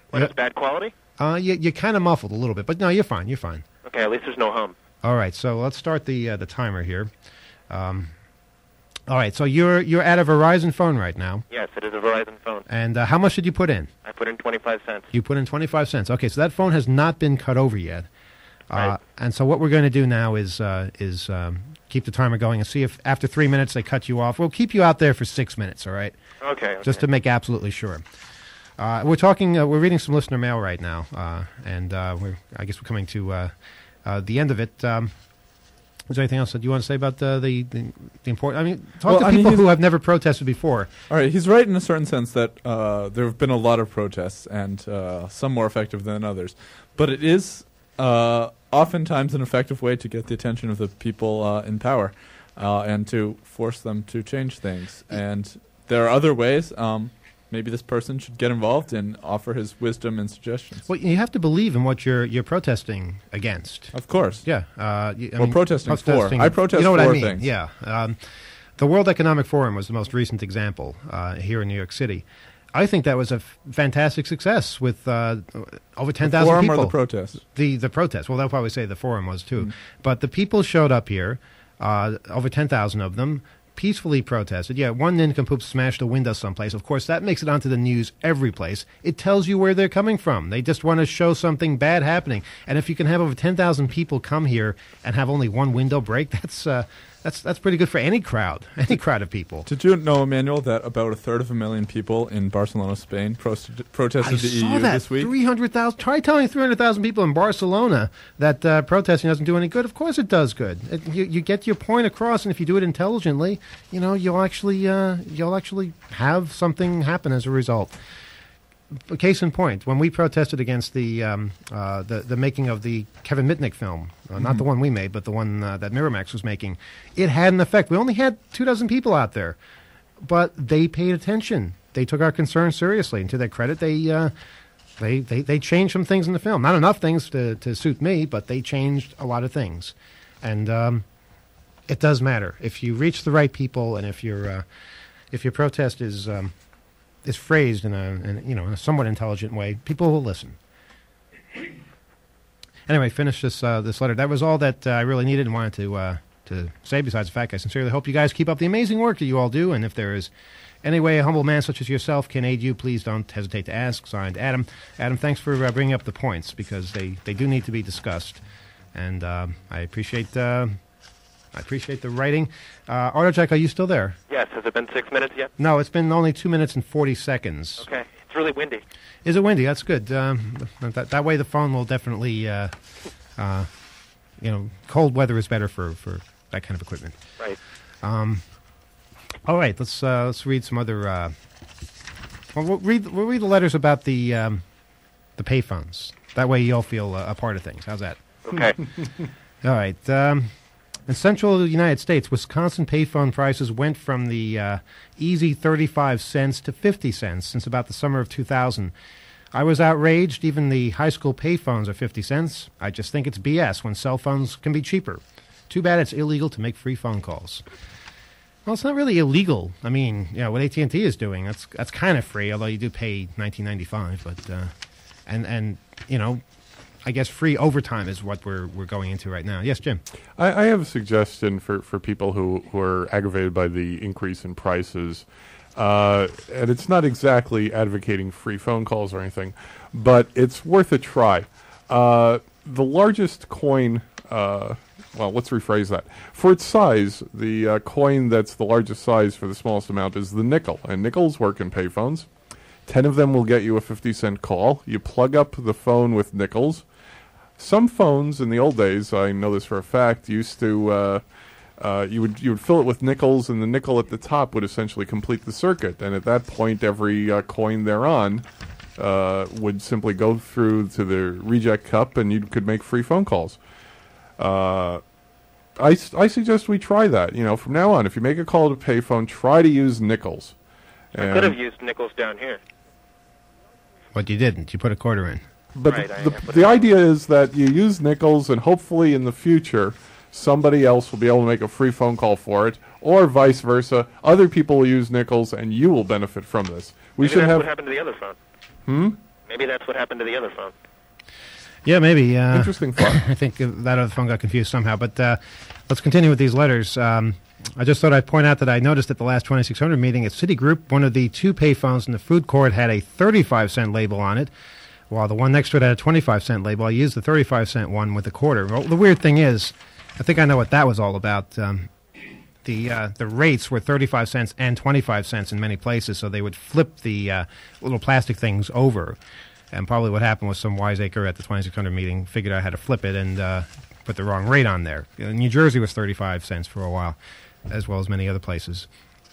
What, it's bad quality? Uh, you, you're kind of muffled a little bit, but no, you're fine. You're fine. Okay, at least there's no hum. All right, so let's start the uh, the timer here. Um, all right, so you're you're at a Verizon phone right now, Yes, it is a Verizon phone. and uh, how much did you put in? I put in twenty-five cents. You put in twenty-five cents. Okay, so that phone has not been cut over yet. Uh, Right. And so what we're going to do now is uh, is um, keep the timer going and see if after three minutes they cut you off. We'll keep you out there for six minutes, all right? Okay, okay. Just to make absolutely sure. Uh, we're talking. Uh, we're reading some listener mail right now, uh, and uh, we're. I guess we're coming to uh, uh, the end of it. Um, is there anything else that you want to say about uh, the, the the important? I mean, talk Well, to I mean, people he's- who have never protested before. All right, he's right in a certain sense that uh, there have been a lot of protests, and uh, some more effective than others. But it is uh, oftentimes an effective way to get the attention of the people uh, in power uh, and to force them to change things. And there are other ways. Um, maybe this person should get involved and offer his wisdom and suggestions. Well, you have to believe in what you're you're protesting against. Of course. Yeah. Uh, you, I Well, mean, protesting for. I protest You know what I for mean? things. Yeah. Um, the World Economic Forum was the most recent example uh, here in New York City. I think that was a f- fantastic success with uh, over ten thousand forum or people. the protest? The the protest. Well, they'll probably say the forum was too. Mm. But the people showed up here, uh, over ten thousand of them, peacefully protested. Yeah, one nincompoop smashed a window someplace. Of course, that makes it onto the news every place. It tells you where they're coming from. They just want to show something bad happening. And if you can have over ten thousand people come here and have only one window break, that's uh, that's that's pretty good for any crowd, any crowd of people. Did you know, Emmanuel, that about a third of a million people in Barcelona, Spain, prost- protested I the saw E U that. this week? three hundred thousand. Try telling three hundred thousand people in Barcelona that uh, protesting doesn't do any good. Of course it does good. It, you, you get your point across, and if you do it intelligently, you know, you'll actually, uh, you'll actually have something happen as a result. A case in point, when we protested against the um, uh, the, the making of the Kevin Mitnick film, uh, not Mhm. the one we made, but the one uh, that Miramax was making, it had an effect. We only had two dozen people out there, but they paid attention. They took our concerns seriously, and to their credit, they uh, they, they they changed some things in the film. Not enough things to, to suit me, but they changed a lot of things, and um, it does matter if you reach the right people, and if your uh, if your protest is um, is phrased in a in, you know in a somewhat intelligent way, people will listen. Anyway, finish this uh, this letter. That was all that uh, I really needed and wanted to uh, to say. Besides the fact, I sincerely hope you guys keep up the amazing work that you all do. And if there is any way a humble man such as yourself can aid you, please don't hesitate to ask. Signed, Adam. Adam, thanks for uh, bringing up the points because they, they do need to be discussed, and um, I appreciate uh, I appreciate the writing. Uh, Artojek, are you still there? Yes, has it been six minutes yet? No, it's been only two minutes and forty seconds. Okay, it's really windy. Is it windy? That's good. Um, that, that way the phone will definitely, uh, uh, you know, cold weather is better for, for that kind of equipment. Right. Um, all right, let's uh, let's read some other. Uh, well, we'll read we'll read the letters about the um, the payphones. That way you'll feel uh, a part of things. How's that? Okay. All right. Um, in central United States, Wisconsin payphone prices went from the uh, easy thirty-five cents to fifty cents since about the summer of two thousand. I was outraged. Even the high school payphones are fifty cents. I just think it's B S when cell phones can be cheaper. Too bad it's illegal to make free phone calls. Well, it's not really illegal. I mean, you know, what A T and T is doing, that's that's kind of free, although you do pay nineteen ninety-five. But uh, and and you know, I guess free overtime is what we're we're going into right now. Yes, Jim. I, I have a suggestion for, for people who, who are aggravated by the increase in prices. Uh, and it's not exactly advocating free phone calls or anything, but it's worth a try. Uh, the largest coin, uh, well, let's rephrase that. For its size, the uh, coin that's the largest size for the smallest amount is the nickel. And nickels work in payphones. Ten of them will get you a fifty cent call. You plug up the phone with nickels. Some phones in the old days, I know this for a fact, used to... Uh, Uh, you would you would fill it with nickels, and the nickel at the top would essentially complete the circuit. And at that point, every uh, coin thereon uh, would simply go through to the reject cup, and you could make free phone calls. Uh, I, I suggest we try that. You know, from now on, if you make a call to payphone, try to use nickels. I could have used nickels down here. But you didn't. You put a quarter in. But Right, the, I- the, I put the idea is that you use nickels, and hopefully in the future, somebody else will be able to make a free phone call for it, or vice versa. Other people will use nickels, and you will benefit from this. We Maybe should that's have. what happened to the other phone. Hmm. Maybe that's what happened to the other phone. Yeah, maybe. Uh, Interesting thought. I think uh, that other phone got confused somehow. But uh, let's continue with these letters. Um, I just thought I'd point out that I noticed at the last twenty-six hundred meeting at Citigroup, one of the two payphones in the food court had a thirty-five cent label on it, while the one next to it had a twenty-five cent label. I used the thirty-five cent one with a quarter. Well, the weird thing is, I think I know what that was all about. Um, the uh, the rates were thirty-five cents and twenty-five cents in many places, so they would flip the uh, little plastic things over. And probably what happened was some wiseacre at the twenty-six hundred meeting figured out how to flip it and uh, put the wrong rate on there. Uh, New Jersey was thirty-five cents for a while, as well as many other places.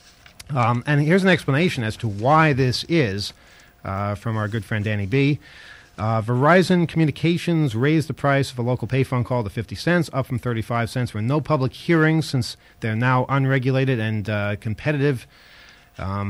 Um, and here's an explanation as to why this is uh, from our good friend Danny B. Uh, Verizon Communications raised the price of a local payphone call to fifty cents, up from thirty-five cents. There were no public hearings since they're now unregulated and uh, competitive. Um,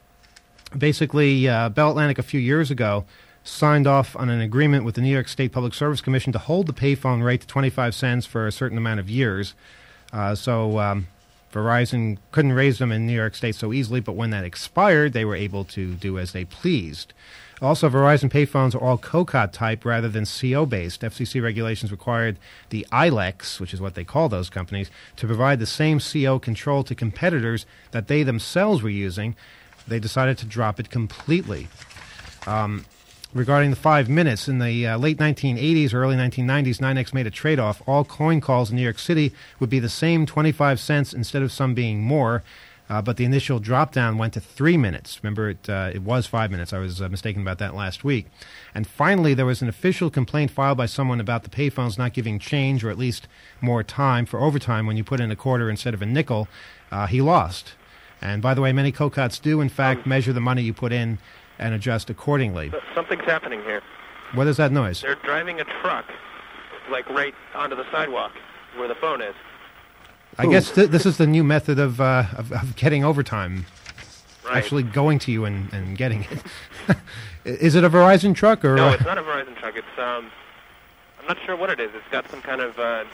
basically, uh, Bell Atlantic a few years ago signed off on an agreement with the New York State Public Service Commission to hold the payphone rate to twenty-five cents for a certain amount of years. Uh, so um, Verizon couldn't raise them in New York State so easily, but when that expired, they were able to do as they pleased. Also, Verizon payphones are all C O C O T type rather than C O-based. F C C regulations required the I L E Cs, which is what they call those companies, to provide the same C O control to competitors that they themselves were using. They decided to drop it completely. Um, regarding the five minutes, in the uh, late nineteen eighties or early nineteen nineties, nine X made a trade-off. All coin calls in New York City would be the same twenty-five cents instead of some being more. Uh, but the initial drop-down went to three minutes. Remember, it uh, it was five minutes. I was uh, mistaken about that last week. And finally, there was an official complaint filed by someone about the payphones not giving change, or at least more time for overtime when you put in a quarter instead of a nickel. Uh, he lost. And by the way, many C O C O Ts do, in fact, measure the money you put in and adjust accordingly. Something's happening here. What is that noise? They're driving a truck, like right onto the sidewalk where the phone is. I guess th- this is the new method of, uh, of, of getting overtime. Right. Actually going to you and, and getting it. Is it a Verizon truck? or? No, uh, it's not a Verizon truck. It's, um, I'm not sure what it is. It's got some kind of, uh,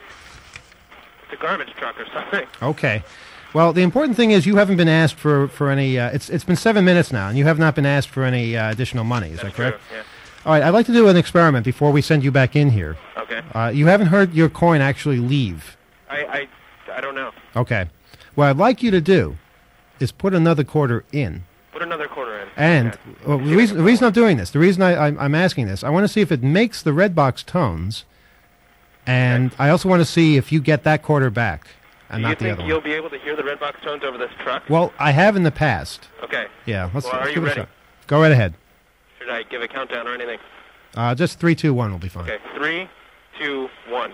it's a garbage truck or something. Okay. Well, the important thing is you haven't been asked for, for any, uh, it's it's been seven minutes now, and you have not been asked for any uh, additional money. Is That's that correct? true, yeah. All right, I'd like to do an experiment before we send you back in here. Okay. Uh, you haven't heard your coin actually leave. I, I, I don't know. Okay. What I'd like you to do is put another quarter in. Put another quarter in. And Okay. well, the, reason, the reason I'm doing this, the reason I, I'm, I'm asking this, I want to see if it makes the red box tones, and I also want to see if you get that quarter back and Do you not the think other one. you'll be able to hear the red box tones over this truck? Well, I have in the past. Okay. Yeah, let's, Well, let's are you give it a ready? shot. Go right ahead. Should I give a countdown or anything? Uh, just three, two, one will be fine. Okay, three, two, one.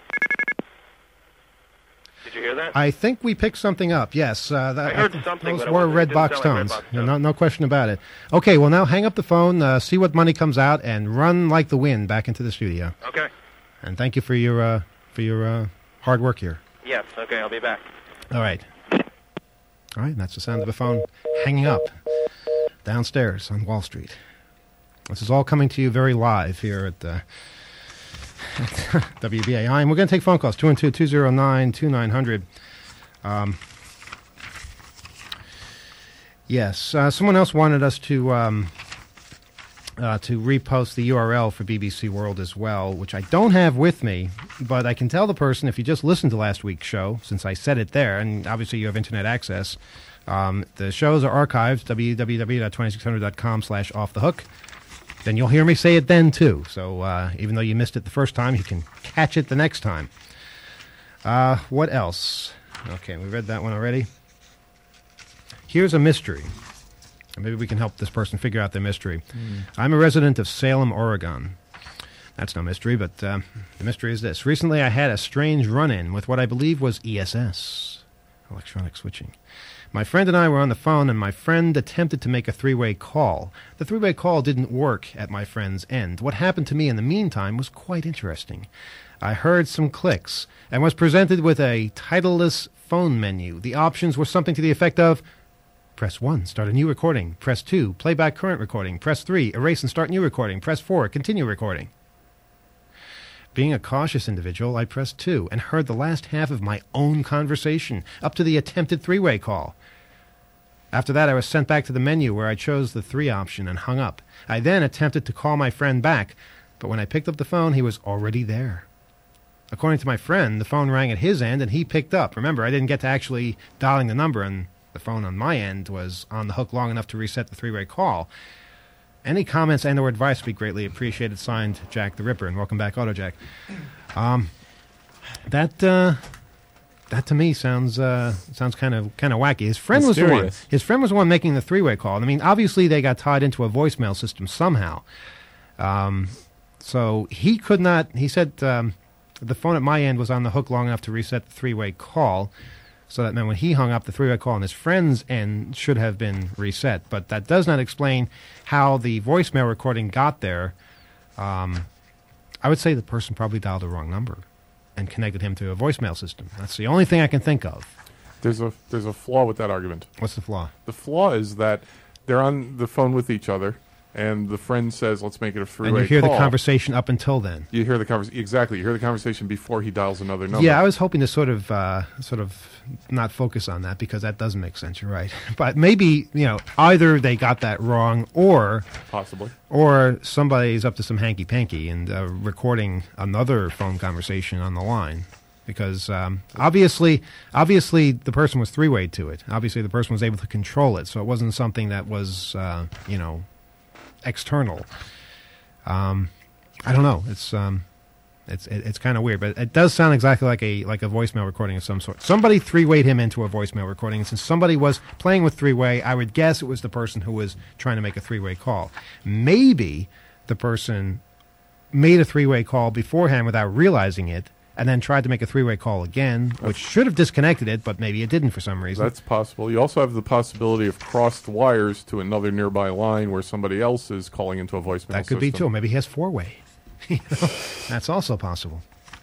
Did you hear that? I think we picked something up. Yes, uh, that, I heard think something, Those but it were wasn't- it red didn't box sound like red tones. box No, no, no question about it. Okay, well now hang up the phone, uh, see what money comes out, and run like the wind back into the studio. Okay. And thank you for your uh, for your uh, hard work here. Yes, okay, I'll be back. All right. All right, and that's the sound of the phone hanging up downstairs on Wall Street. This is all coming to you very live here at, uh, at W B A I. And we're going to take phone calls, two one two, two zero nine, two nine zero zero. Um, yes, uh, someone else wanted us to um, uh, to repost the U R L for B B C World as well, which I don't have with me, but I can tell the person, if you just listened to last week's show, since I said it there, and obviously you have internet access, um, the shows are archived, w w w dot twenty-six hundred dot com slash off the hook. Then you'll hear me say it then, too. So uh, even though you missed it the first time, you can catch it the next time. Uh, what else? Okay, we read that one already. Here's a mystery. Maybe we can help this person figure out the mystery. Mm. I'm a resident of Salem, Oregon. That's no mystery, but uh, the mystery is this. Recently, I had a strange run-in with what I believe was E S S, electronic switching. My friend and I were on the phone, and my friend attempted to make a three-way call. The three-way call didn't work at my friend's end. What happened to me in the meantime was quite interesting. I heard some clicks and was presented with a titleless phone menu. The options were something to the effect of: press one, start a new recording. Press two, play back current recording. Press three, erase and start new recording. Press four, continue recording. Being a cautious individual, I pressed two and heard the last half of my own conversation, up to the attempted three-way call. After that, I was sent back to the menu where I chose the three option and hung up. I then attempted to call my friend back, but when I picked up the phone, he was already there. According to my friend, the phone rang at his end and he picked up. Remember, I didn't get to actually dialing the number, and the phone on my end was on the hook long enough to reset the three-way call. Any comments and or advice would be greatly appreciated. Signed, Jack the Ripper, and welcome back, AutoJack. Um, that uh, that to me sounds uh, sounds kind of kind of wacky. His friend was the one. Mysterious. His friend was the one making the three-way call. I mean, obviously they got tied into a voicemail system somehow. Um, so he could not. He said um, the phone at my end was on the hook long enough to reset the three-way call. So that meant when he hung up, the three-way call on his friend's end should have been reset. But that does not explain how the voicemail recording got there. Um, I would say the person probably dialed the wrong number and connected him to a voicemail system. That's the only thing I can think of. There's a there's a flaw with that argument. What's the flaw? The flaw is that they're on the phone with each other, and the friend says, "Let's make it a three-way call." And you hear the conversation up until then. You hear the conversation exactly. You hear the conversation before he dials another number. Yeah, I was hoping to sort of, uh, sort of not focus on that because that doesn't make sense. You're right, but maybe you know either they got that wrong, or possibly, or somebody's up to some hanky panky and uh, recording another phone conversation on the line. Because um, obviously, obviously the person was three-way to it. Obviously, the person was able to control it, so it wasn't something that was, uh, you know, external. Um, I don't know. It's um, it's it, it's kind of weird, but it does sound exactly like a like a voicemail recording of some sort. Somebody three-wayed him into a voicemail recording, and since somebody was playing with three-way, I would guess it was the person who was trying to make a three-way call. Maybe the person made a three-way call beforehand without realizing it, and then tried to make a three-way call again, which should have disconnected it, but maybe it didn't for some reason. That's possible. You also have the possibility of crossed wires to another nearby line where somebody else is calling into a voicemail That could system. be too. Maybe he has four-way. You know, that's also possible.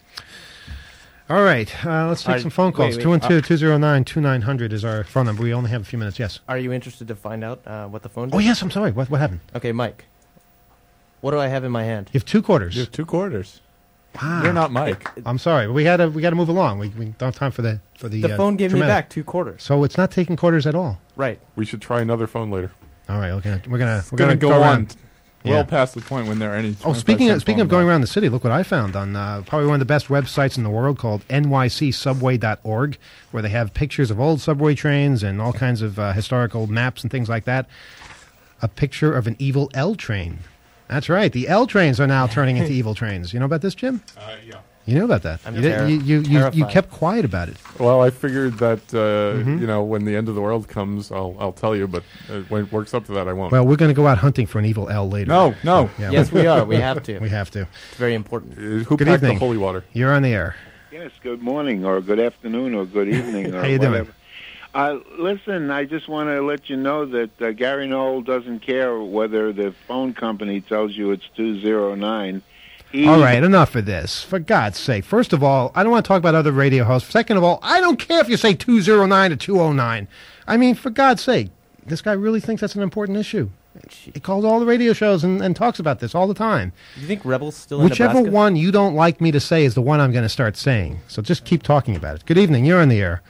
All right, uh, let's take Are- some phone calls. wait, wait, two one two, uh, two zero nine, two nine hundred is our phone number. We only have a few minutes. Yes. Are you interested to find out uh, what the phone Oh, does? yes, I'm sorry. What, what happened? Okay, Mike. What do I have in my hand? You have two quarters. You have two quarters. Wow. You're not Mike. I'm sorry, but we got to we got to move along. We, we don't have time for the for the. The uh, phone gave me dramatic. back two quarters. So it's not taking quarters at all. Right. We should try another phone later. All right, okay. We're gonna It's we're going gonna to go on around. well Yeah. past the point when there are any. Oh, speaking of, twenty-five cent speaking of phone going around the city, look what I found on uh, probably one of the best websites in the world called N Y C subway dot org, where they have pictures of old subway trains and all kinds of uh, historical maps and things like that. A picture of an evil L train. That's right. The L trains are now turning into evil trains. You know about this, Jim? Uh, yeah. You know about that. I'm you, didn't- terri- you, you, you, you terrified. kept quiet about it. Well, I figured that uh, Mhm. you know when the end of the world comes, I'll I'll tell you. But uh, when it works up to that, I won't. Well, we're going to go out hunting for an evil L later. No, no. Yeah, Yes, we are. We have to. We have to. It's very important. Uh, who Good packed evening. the holy water? You're on the air. Yes, good morning or good afternoon or good evening or How you doing? whatever. Uh, listen, I just want to let you know that uh, Gary Knoll doesn't care whether the phone company tells you it's two zero nine. He, All right, enough of this. For God's sake. First of all, I don't want to talk about other radio hosts. Second of all, I don't care if you say two zero nine or two oh nine. I mean, for God's sake, this guy really thinks that's an important issue. He calls all the radio shows and, and talks about this all the time. Do you think Rebel's still in Whichever Nebraska? one you don't like me to say is the one I'm going to start saying. So just keep talking about it. Good evening. You're on the air.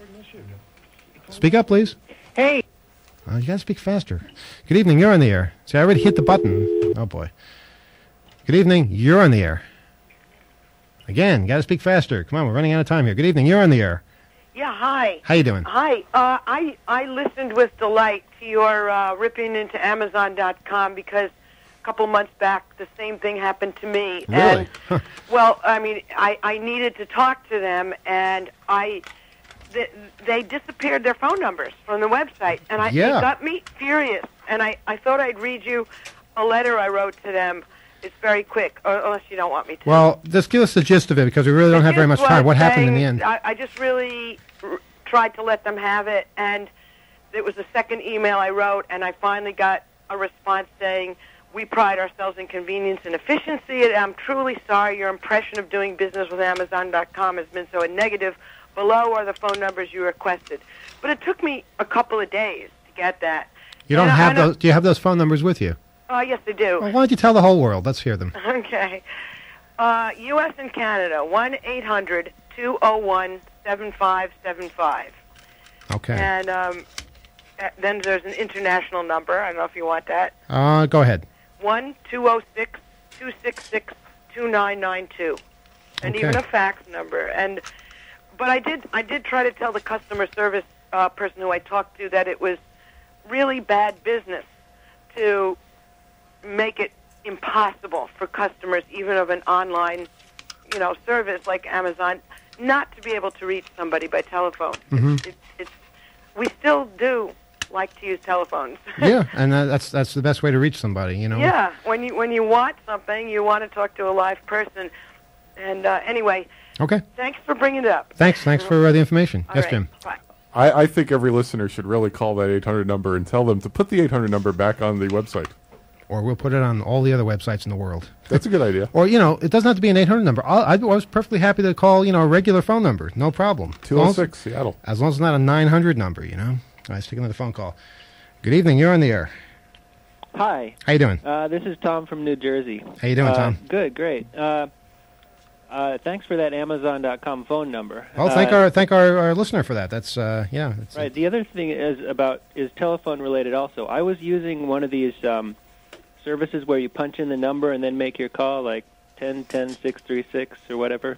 Speak up, please. Hey. Uh, you got to speak faster. Good evening. You're on the air. See, I already hit the button. Oh, boy. Good evening. You're on the air. Again, got to speak faster. Come on, we're running out of time here. Good evening. You're on the air. Yeah, hi. How you doing? Hi. Uh, I I listened with delight to your uh, ripping into Amazon dot com because a couple months back the same thing happened to me. Really? And, well, I mean, I, I needed to talk to them, and I th- they disappeared their phone numbers from the website, and I Yeah. it got me furious. And I, I thought I'd read you a letter I wrote to them. It's very quick, or, unless you don't want me to. Well, just give us the gist of it because we really don't have very much Just time. was What happened in the saying- end? I, I just really r- tried to let them have it, and it was the second email I wrote, and I finally got a response saying, "We pride ourselves in convenience and efficiency, and I'm truly sorry your impression of doing business with Amazon dot com has been so negative. Below are the phone numbers you requested." But it took me a couple of days to get that. You don't And I- have I don't- those? Do you have those phone numbers with you? Oh, yes, I do. Well, why don't you tell the whole world? Let's hear them. Okay. Uh, U S and Canada, one eight hundred two oh one seven five seven five. Okay. And um, uh, then there's an international number. I don't know if you want that. Uh, go ahead. One two zero six two six six two nine nine two, and Okay. even a fax number. And but I did I did try to tell the customer service uh, person who I talked to that it was really bad business to make it impossible for customers, even of an online, you know, service like Amazon, not to be able to reach somebody by telephone. Mm-hmm. It's, it's we still do like to use telephones. Yeah, and uh, that's that's the best way to reach somebody, you know. Yeah, when you when you want something, you want to talk to a live person. And uh, anyway, Okay. thanks for bringing it up. Thanks. Thanks for uh, the information. All yes, right, Jim. bye. I, I think every listener should really call that eight hundred number and tell them to put the eight hundred number back on the website. Or we'll put it on all the other websites in the world. That's a good idea. Or, you know, it doesn't have to be an eight hundred number. I'll, I was perfectly happy to call, you know, a regular phone number. No problem. two oh six, Seattle. As long as it's not a nine hundred number, you know. All right, let's take another phone call. Good evening. You're on the air. Hi. How you doing? Uh, this is Tom from New Jersey. How you doing, Uh, Tom? Good, great. Uh, uh, thanks for that Amazon dot com phone number. Well, thank Uh, our thank our, our listener for that. That's, uh, yeah. That's, Right. The other thing is about is telephone related. Also, I was using one of these um, services where you punch in the number and then make your call, like ten ten six three six or whatever,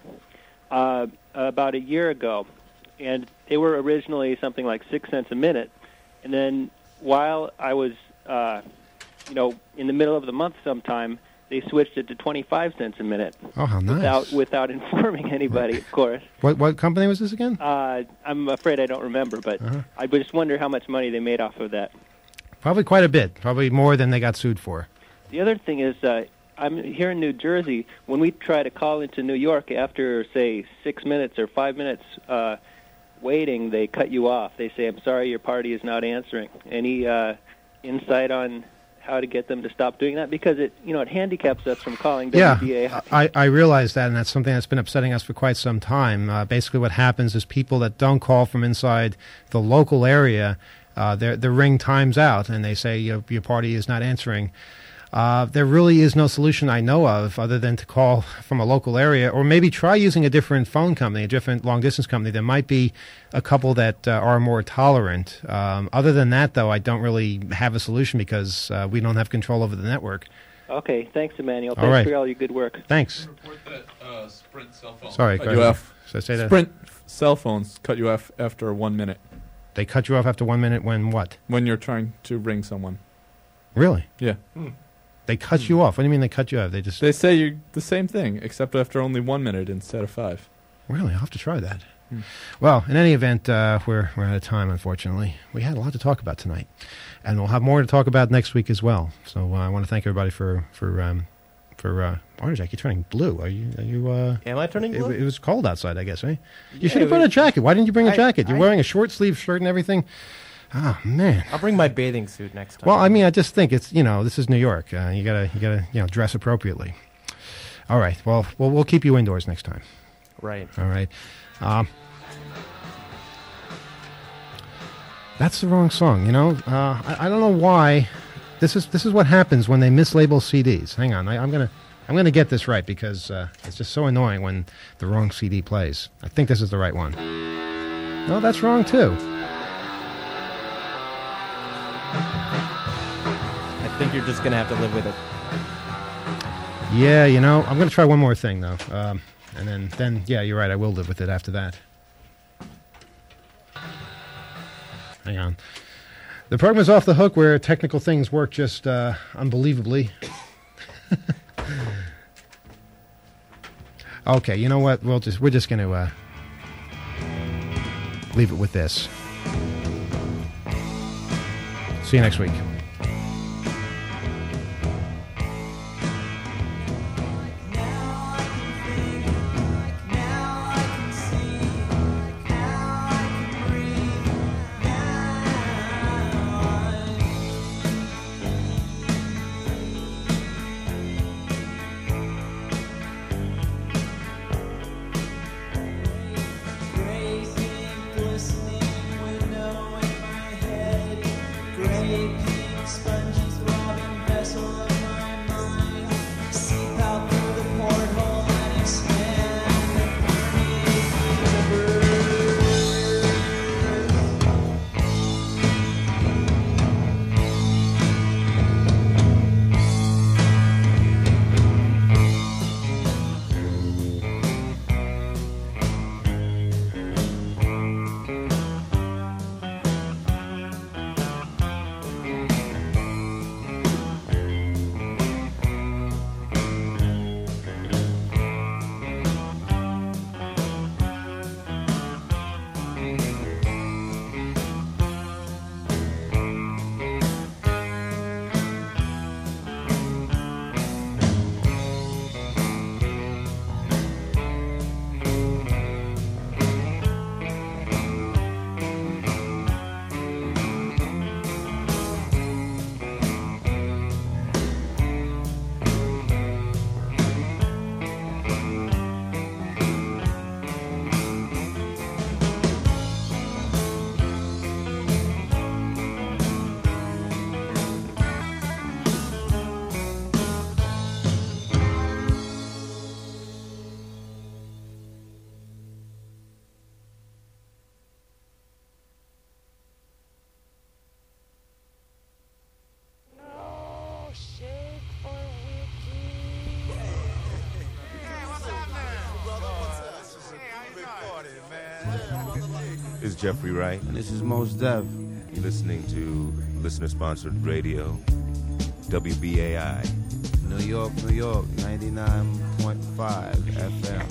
uh, about a year ago, and they were originally something like six cents a minute, and then while I was, uh, you know, in the middle of the month, sometime they switched it to twenty-five cents a minute. Oh, how nice. Without without informing anybody, of course. What what company was this again? Uh, I'm afraid I don't remember, but Uh-huh. I just wonder how much money they made off of that. Probably quite a bit. Probably more than they got sued for. The other thing is, uh, I'm here in New Jersey. When we try to call into New York after, say, six minutes or five minutes uh, waiting, they cut you off. They say, "I'm sorry, your party is not answering." Any uh, insight on how to get them to stop doing that? Because it, you know, it handicaps us from calling W B A. Yeah, I, I realize that, and that's something that's been upsetting us for quite some time. Uh, basically, what happens is people that don't call from inside the local area, uh, their the ring times out, and they say your, your party is not answering. Uh, there really is no solution I know of other than to call from a local area, or maybe try using a different phone company, a different long-distance company. There might be a couple that uh, are more tolerant. Um, other than that, though, I don't really have a solution because uh, we don't have control over the network. Okay, thanks, Emmanuel. All Thanks right. for all your good work. Thanks. Report that uh, Sprint cell phone Sorry, cut go you ahead. off. Should I say that? Sprint f- cell phones cut you off after one minute. They cut you off after one minute when what? When you're trying to ring someone. Really? Yeah. They cut you off. What do you mean they cut you off? They just They say you the same thing, except after only one minute instead of five. Really? I'll have to try that. Hmm. Well, in any event, uh, we're we're out of time, unfortunately. We had a lot to talk about tonight, and we'll have more to talk about next week as well. So uh, I want to thank everybody for for um, for uh, Orange Jack. You're turning blue. Are you? Are you? Uh, Am I turning blue? It, it was cold outside, I guess, right? You Yeah, should have it brought a was- jacket. Why didn't you bring a I- jacket? You're I- wearing a short sleeve shirt and everything. Oh man. I'll bring my bathing suit next time. Well, I mean, I just think it's, you know, this is New York. Uh, you gotta you gotta you know dress appropriately. All right. Well, we'll we'll keep you indoors next time. Right. All right. Um, that's the wrong song. You know, uh, I, I don't know why. This is this is what happens when they mislabel C Ds. Hang on, I, I'm gonna I'm gonna get this right because uh, it's just so annoying when the wrong C D plays. I think this is the right one. No, that's wrong too. I think you're just going to have to live with it. Yeah, you know, I'm going to try one more thing, though. Um, and then, then, yeah, you're right, I will live with it after that. Hang on. The program is Off the Hook, where technical things work just uh, unbelievably. Okay, you know what? We'll just, we're just going to uh, leave it with this. See you next week. is Jeffrey Wright. And this is Mos Def. You're listening to listener-sponsored radio, W B A I. New York, New York, ninety-nine point five F M.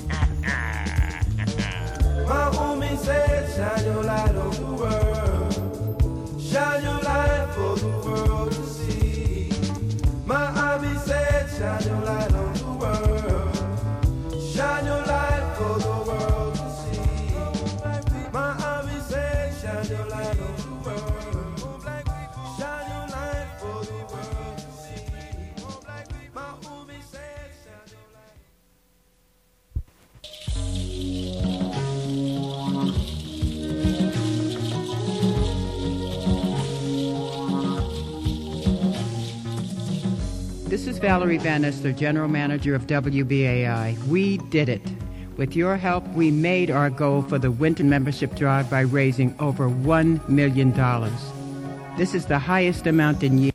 My homie said, shine your light on the world. Shine your light for the world to see. My hobby said, shine your light on the world. Shine your light for the world to see. My hobby said, shine your light on the world. Shine your light for the world to see. My homie said, shine your light. This is Valerie Van Esther, General Manager of W B A I. We did it. With your help, we made our goal for the winter membership drive by raising over one million dollars. This is the highest amount in years.